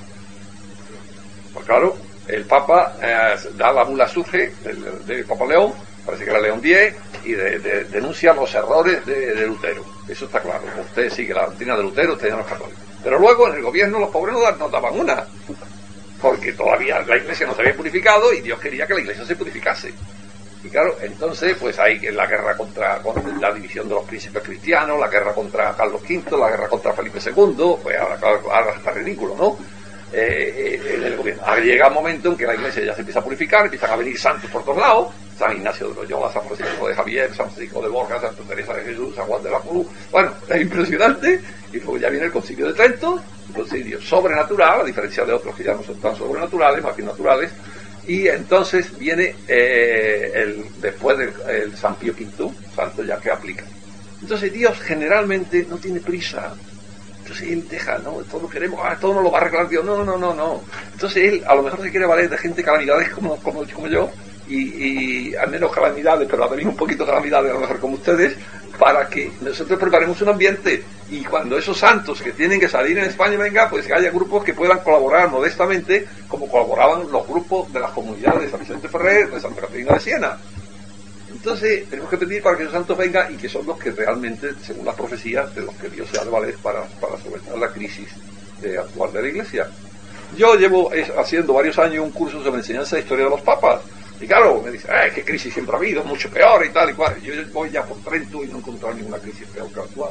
Pues claro, el Papa eh, da la bula surge del, del Papa León, parece que era León X, y de, de, denuncia los errores de, de Lutero. Eso está claro. Usted sigue la doctrina de Lutero, usted no es católico. Pero luego en el gobierno los pobres no, no daban una, porque todavía la iglesia no se había purificado y Dios quería que la iglesia se purificase. Y claro, entonces pues hay la guerra contra, contra la división de los príncipes cristianos, la guerra contra Carlos quinto, la guerra contra Felipe segundo, pues ahora, ahora está ridículo, ¿no? Eh, eh, en el gobierno. Ahora llega un momento en que la iglesia ya se empieza a purificar, empiezan a venir santos por todos lados, San Ignacio de Loyola, San Francisco de Javier, San Francisco de Borja, Santa Teresa de Jesús, San Juan de la Cruz. Bueno, es impresionante. Y luego ya viene el Concilio de Trento, un concilio sobrenatural, a diferencia de otros que ya no son tan sobrenaturales, más que naturales. Y entonces viene eh, el, después del el San Pío quinto, santo ya que aplica. Entonces Dios generalmente no tiene prisa. Entonces él deja, no, todo lo queremos, ah, todo no lo va a arreglar Dios, no, no, no, no. Entonces él a lo mejor se quiere valer de gente calamidades como, como, como yo, y, y al menos calamidades, pero a también un poquito calamidades a lo mejor como ustedes, para que nosotros preparemos un ambiente, y cuando esos santos que tienen que salir en España venga, pues que haya grupos que puedan colaborar modestamente, como colaboraban los grupos de las comunidades de San Vicente Ferrer, de Santa Catarina de Siena. Entonces tenemos que pedir para que esos santos vengan, y que son los que realmente, según las profecías, de los que Dios se ha de valer para, para solventar la crisis eh, actual de la Iglesia. Yo llevo eh, haciendo varios años un curso sobre enseñanza de historia de los papas, y claro, me dicen, eh, qué crisis siempre ha habido, mucho peor y tal y cual. Yo voy ya por Trento y no he encontrado ninguna crisis peor que la actual.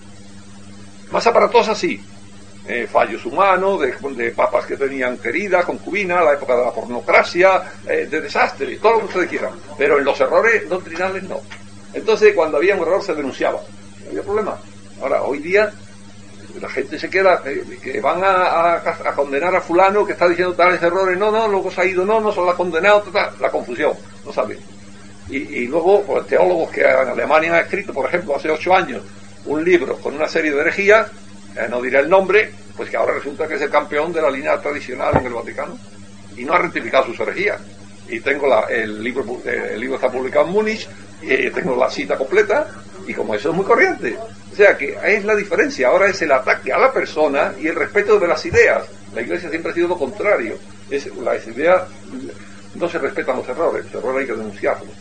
Más aparatosa sí, eh, fallos humanos, de, de papas que tenían querida, concubina, la época de la pornocracia, eh, de desastre, todo lo que ustedes quieran, pero en los errores doctrinales no. Entonces cuando había un error se denunciaba, no había problema. Ahora, hoy día la gente se queda, eh, que van a, a, a condenar a fulano que está diciendo tales errores, no, no, luego se ha ido, no, no, se lo ha condenado, total, la confusión, no saben. Y, y luego, pues, teólogos que en Alemania han escrito, por ejemplo, hace ocho años, un libro con una serie de herejías, eh, no diré el nombre, pues que ahora resulta que es el campeón de la línea tradicional en el Vaticano, y no ha rectificado sus herejías. Y tengo la, el libro, el libro está publicado en Múnich, y tengo la cita completa, y como eso es muy corriente. O sea que es la diferencia, ahora es el ataque a la persona y el respeto de las ideas. La Iglesia siempre ha sido lo contrario, es, las ideas no se respetan los errores, los errores hay que denunciarlos.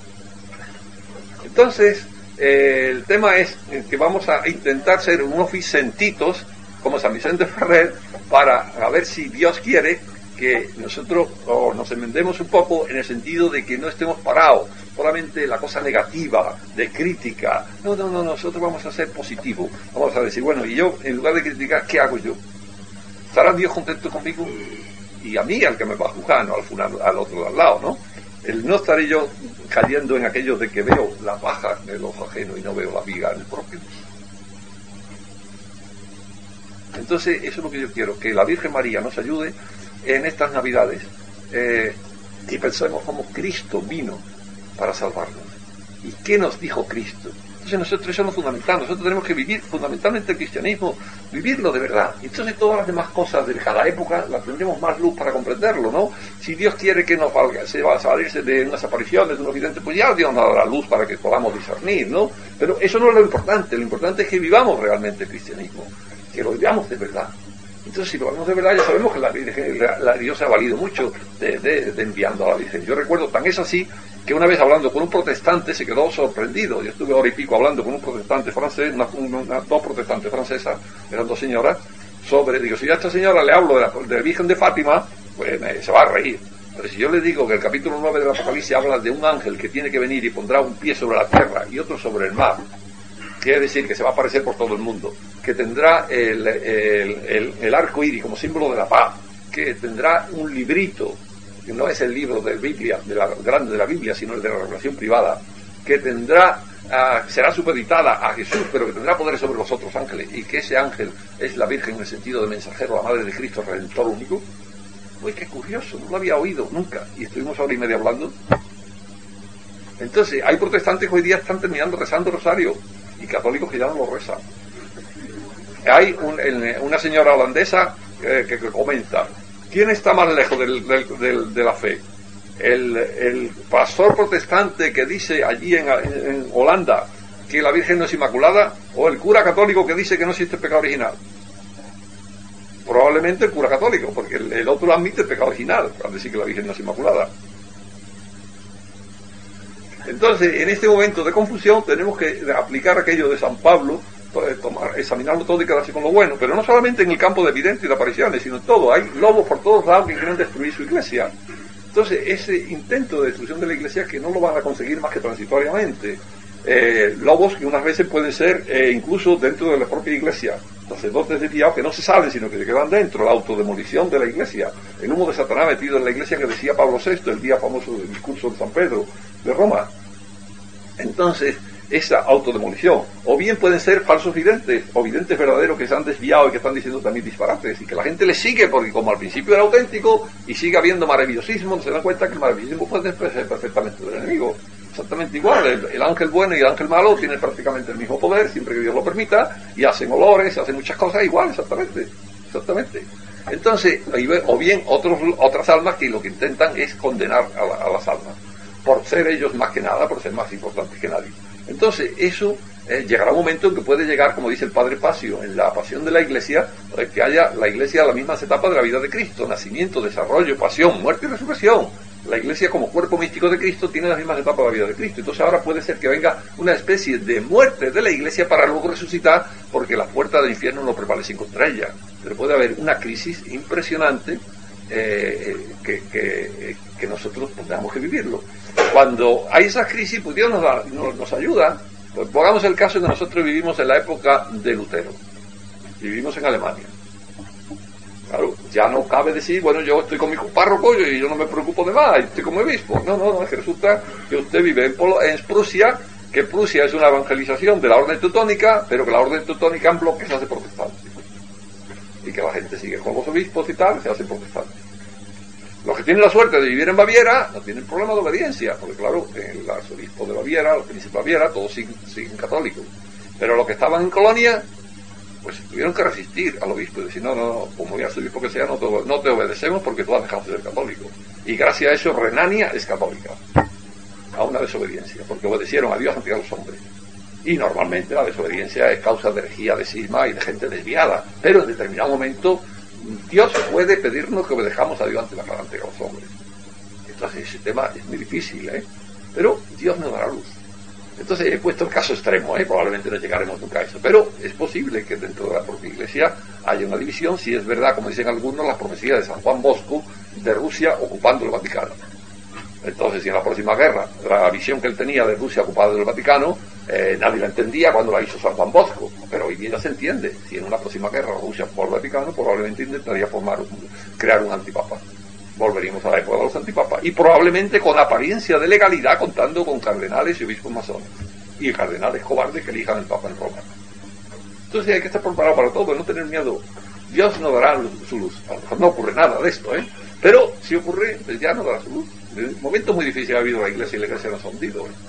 Entonces, eh, el tema es que vamos a intentar ser unos vicentitos, como San Vicente Ferrer, para a ver si Dios quiere que nosotros oh, nos enmendemos un poco en el sentido de que no estemos parados solamente la cosa negativa, de crítica. No, no, no, nosotros vamos a ser positivos. Vamos a decir, bueno, y yo, en lugar de criticar, ¿qué hago yo? ¿Estará Dios contento conmigo? Y a mí, al que me va a juzgar, no al, fulano, al otro de al lado, ¿no? El no estaré yo cayendo en aquello de que veo la paja en el ojo ajeno y no veo la viga en el propio. Entonces, eso es lo que yo quiero, que la Virgen María nos ayude en estas Navidades eh, y pensemos cómo Cristo vino para salvarnos. ¿Y qué nos dijo Cristo? Entonces nosotros eso es lo fundamental, nosotros tenemos que vivir fundamentalmente el cristianismo, vivirlo de verdad. Entonces todas las demás cosas de cada época las tendremos más luz para comprenderlo, ¿no? Si Dios quiere que nos valga, se va a salirse de unas apariciones, de unos videntes, pues ya Dios nos dará luz para que podamos discernir, ¿no? Pero eso no es lo importante, lo importante es que vivamos realmente el cristianismo, que lo vivamos de verdad. Entonces, si lo vemos de verdad, ya sabemos que la, Virgen, la, la Dios se ha valido mucho de, de, de enviando a la Virgen. Yo recuerdo, tan es así, que una vez hablando con un protestante se quedó sorprendido. Yo estuve hora y pico hablando con un protestante francés, una, una, dos protestantes francesas, eran dos señoras, sobre, digo, si yo a esta señora le hablo de la, de la Virgen de Fátima, pues me, se va a reír. Pero si yo le digo que el capítulo nueve del Apocalipsis habla de un ángel que tiene que venir y pondrá un pie sobre la tierra y otro sobre el mar, quiere decir que se va a aparecer por todo el mundo, que tendrá el, el, el, el arco iris como símbolo de la paz, que tendrá un librito, que no es el libro de la Biblia, de la grande de la Biblia, sino el de la revelación privada, que tendrá, uh, será supeditada a Jesús, pero que tendrá poderes sobre los otros ángeles, y que ese ángel es la Virgen en el sentido de mensajero, la Madre de Cristo, Redentor único. Uy, qué curioso, no lo había oído nunca, y estuvimos hora y media hablando. Entonces, hay protestantes que hoy día están terminando rezando rosario, y católicos que ya no lo rezan. Hay un, una señora holandesa eh, que, que comenta, ¿quién está más lejos del, del, del, de la fe? El, el pastor protestante que dice allí en, en Holanda que la Virgen no es inmaculada, o el cura católico que dice que no existe pecado original. Probablemente el cura católico, porque el, el otro admite el pecado original al decir que la Virgen no es inmaculada. Entonces, en este momento de confusión tenemos que aplicar aquello de San Pablo, tomar, examinarlo todo y quedarse con lo bueno, pero no solamente en el campo de evidentes y de apariciones, sino en todo. Hay lobos por todos lados que quieren destruir su iglesia. Entonces, ese intento de destrucción de la iglesia, que no lo van a conseguir más que transitoriamente, eh, lobos que unas veces pueden ser eh, incluso dentro de la propia iglesia, sacerdotes desviados que no se salen sino que se quedan dentro, la autodemolición de la iglesia, el humo de Satanás metido en la iglesia que decía Pablo sexto, el día famoso del discurso de San Pedro de Roma. Entonces, esa autodemolición, o bien pueden ser falsos videntes, o videntes verdaderos que se han desviado y que están diciendo también disparates, y que la gente les sigue, porque como al principio era auténtico, y sigue habiendo maravillosismo, no se dan cuenta que el maravillosismo puede ser perfectamente del enemigo. Exactamente igual, el, el ángel bueno y el ángel malo tienen prácticamente el mismo poder, siempre que Dios lo permita, y hacen olores, hacen muchas cosas igual, exactamente, exactamente. Entonces, o bien otros, otras almas que lo que intentan es condenar a, la, a las almas, por ser ellos más que nada, por ser más importantes que nadie. Entonces, eso eh, llegará un momento en que puede llegar, como dice el Padre Pasio, en la pasión de la Iglesia, eh, que haya la Iglesia a las mismas etapas de la vida de Cristo, nacimiento, desarrollo, pasión, muerte y resurrección. La Iglesia como cuerpo místico de Cristo tiene las mismas etapas de la vida de Cristo. Entonces ahora puede ser que venga una especie de muerte de la Iglesia para luego resucitar, porque las puertas del infierno no prevalecen contra ella. Pero puede haber una crisis impresionante eh, que, que, que nosotros tengamos que vivirlo. Cuando hay esas crisis, pues Dios nos, da, nos, nos ayuda. Pues pongamos el caso de que nosotros vivimos en la época de Lutero. Vivimos en Alemania. Claro, ya no cabe decir, bueno, yo estoy con mi párroco y yo no me preocupo de más, estoy como obispo. No, no, no, es que resulta que usted vive en, Polo, en Prusia, que Prusia es una evangelización de la orden teutónica, pero que la orden teutónica en bloque se hace protestante. Y que la gente sigue con los obispos y tal, se hace protestante. Los que tienen la suerte de vivir en Baviera no tienen problema de obediencia, porque claro, el arzobispo de Baviera, el príncipe de Baviera, todos siguen, siguen católicos. Pero los que estaban en Colonia, pues tuvieron que resistir al obispo y decir, no, no, no, como ya arzobispo que sea, no te, no te obedecemos porque tú has dejado de ser católico. Y gracias a eso Renania es católica, a una desobediencia, porque obedecieron a Dios ante a los hombres. Y normalmente la desobediencia es causa de herejía, de cisma y de gente desviada, pero en determinado momento Dios puede pedirnos que obedezcamos a Dios ante, la, ante los hombres. Entonces ese tema es muy difícil, ¿eh? Pero Dios nos dará luz. Entonces he puesto el caso extremo, ¿eh? Probablemente no llegaremos nunca a eso, pero es posible que dentro de la propia Iglesia haya una división, si es verdad, como dicen algunos, las profecías de San Juan Bosco de Rusia ocupando el Vaticano. Entonces, si en la próxima guerra, la visión que él tenía de Rusia ocupada del Vaticano, eh, nadie la entendía cuando la hizo San Juan Bosco, pero hoy día ya se entiende. Si en una próxima guerra Rusia por el Vaticano, probablemente intentaría formar, crear un antipapa. Volveríamos a la época de los antipapas, y probablemente con apariencia de legalidad, contando con cardenales y obispos masones, y cardenales cobardes que elijan el papa en Roma. Entonces hay que estar preparado para todo, no tener miedo. Dios no dará su luz. A lo mejor no ocurre nada de esto, ¿eh? Pero si ocurre, pues ya no dará su luz. En momentos muy difíciles ha habido la Iglesia, y la Iglesia nos ha hundido, ¿eh?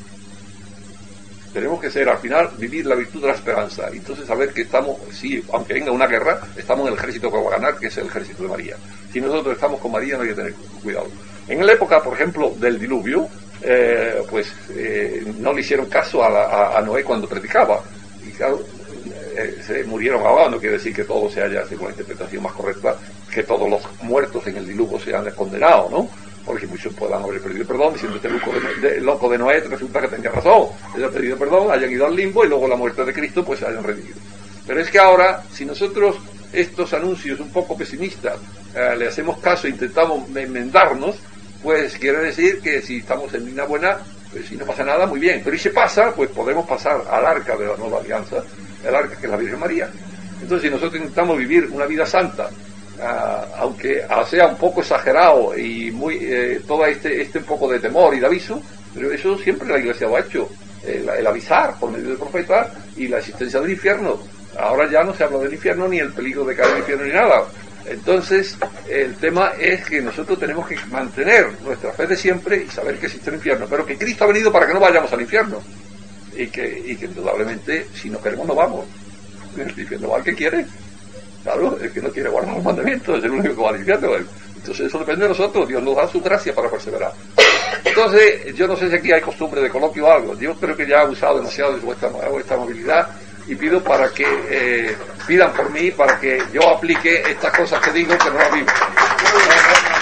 Tenemos que ser, al final, vivir la virtud de la esperanza, y entonces saber que estamos, sí, aunque venga una guerra, estamos en el ejército que va a ganar, que es el ejército de María. Si nosotros estamos con María, no hay que tener cuidado. En la época, por ejemplo, del diluvio, eh, pues eh, no le hicieron caso a, la, a, a Noé cuando predicaba, y claro, eh, se murieron ahogados. No quiere decir que todo se haya, según la interpretación más correcta, que todos los muertos en el diluvio sean condenados, ¿no? Porque muchos puedan haber pedido perdón, diciendo este loco de, de, loco de Noé resulta que tenía razón, ellos han pedido perdón, hayan ido al limbo, y luego la muerte de Cristo pues se hayan redimido. Pero es que ahora, si nosotros estos anuncios un poco pesimistas eh, le hacemos caso e intentamos enmendarnos, pues quiere decir que si estamos en línea buena, pues si no pasa nada, muy bien. Pero si se pasa, pues podemos pasar al arca de la nueva alianza, el arca que es la Virgen María. Entonces, si nosotros intentamos vivir una vida santa, Uh, aunque sea un poco exagerado y muy eh, todo este este un poco de temor y de aviso, pero eso siempre la Iglesia lo ha hecho, el, el avisar por medio del profeta y la existencia del infierno. Ahora ya no se habla del infierno, ni el peligro de caer en el infierno, ni nada. Entonces el tema es que nosotros tenemos que mantener nuestra fe de siempre y saber que existe el infierno, pero que Cristo ha venido para que no vayamos al infierno, y que, y que indudablemente si no queremos no vamos. El infierno va al que quiere. Claro, el que no quiere guardar los mandamientos es el único que va al infierno. Entonces eso depende de nosotros. Dios nos da su gracia para perseverar. Entonces, yo no sé si aquí hay costumbre de coloquio o algo. Yo creo que ya he abusado demasiado de vuestra, vuestra amabilidad, y pido para que eh, pidan por mí para que yo aplique estas cosas que digo, que no las vivo.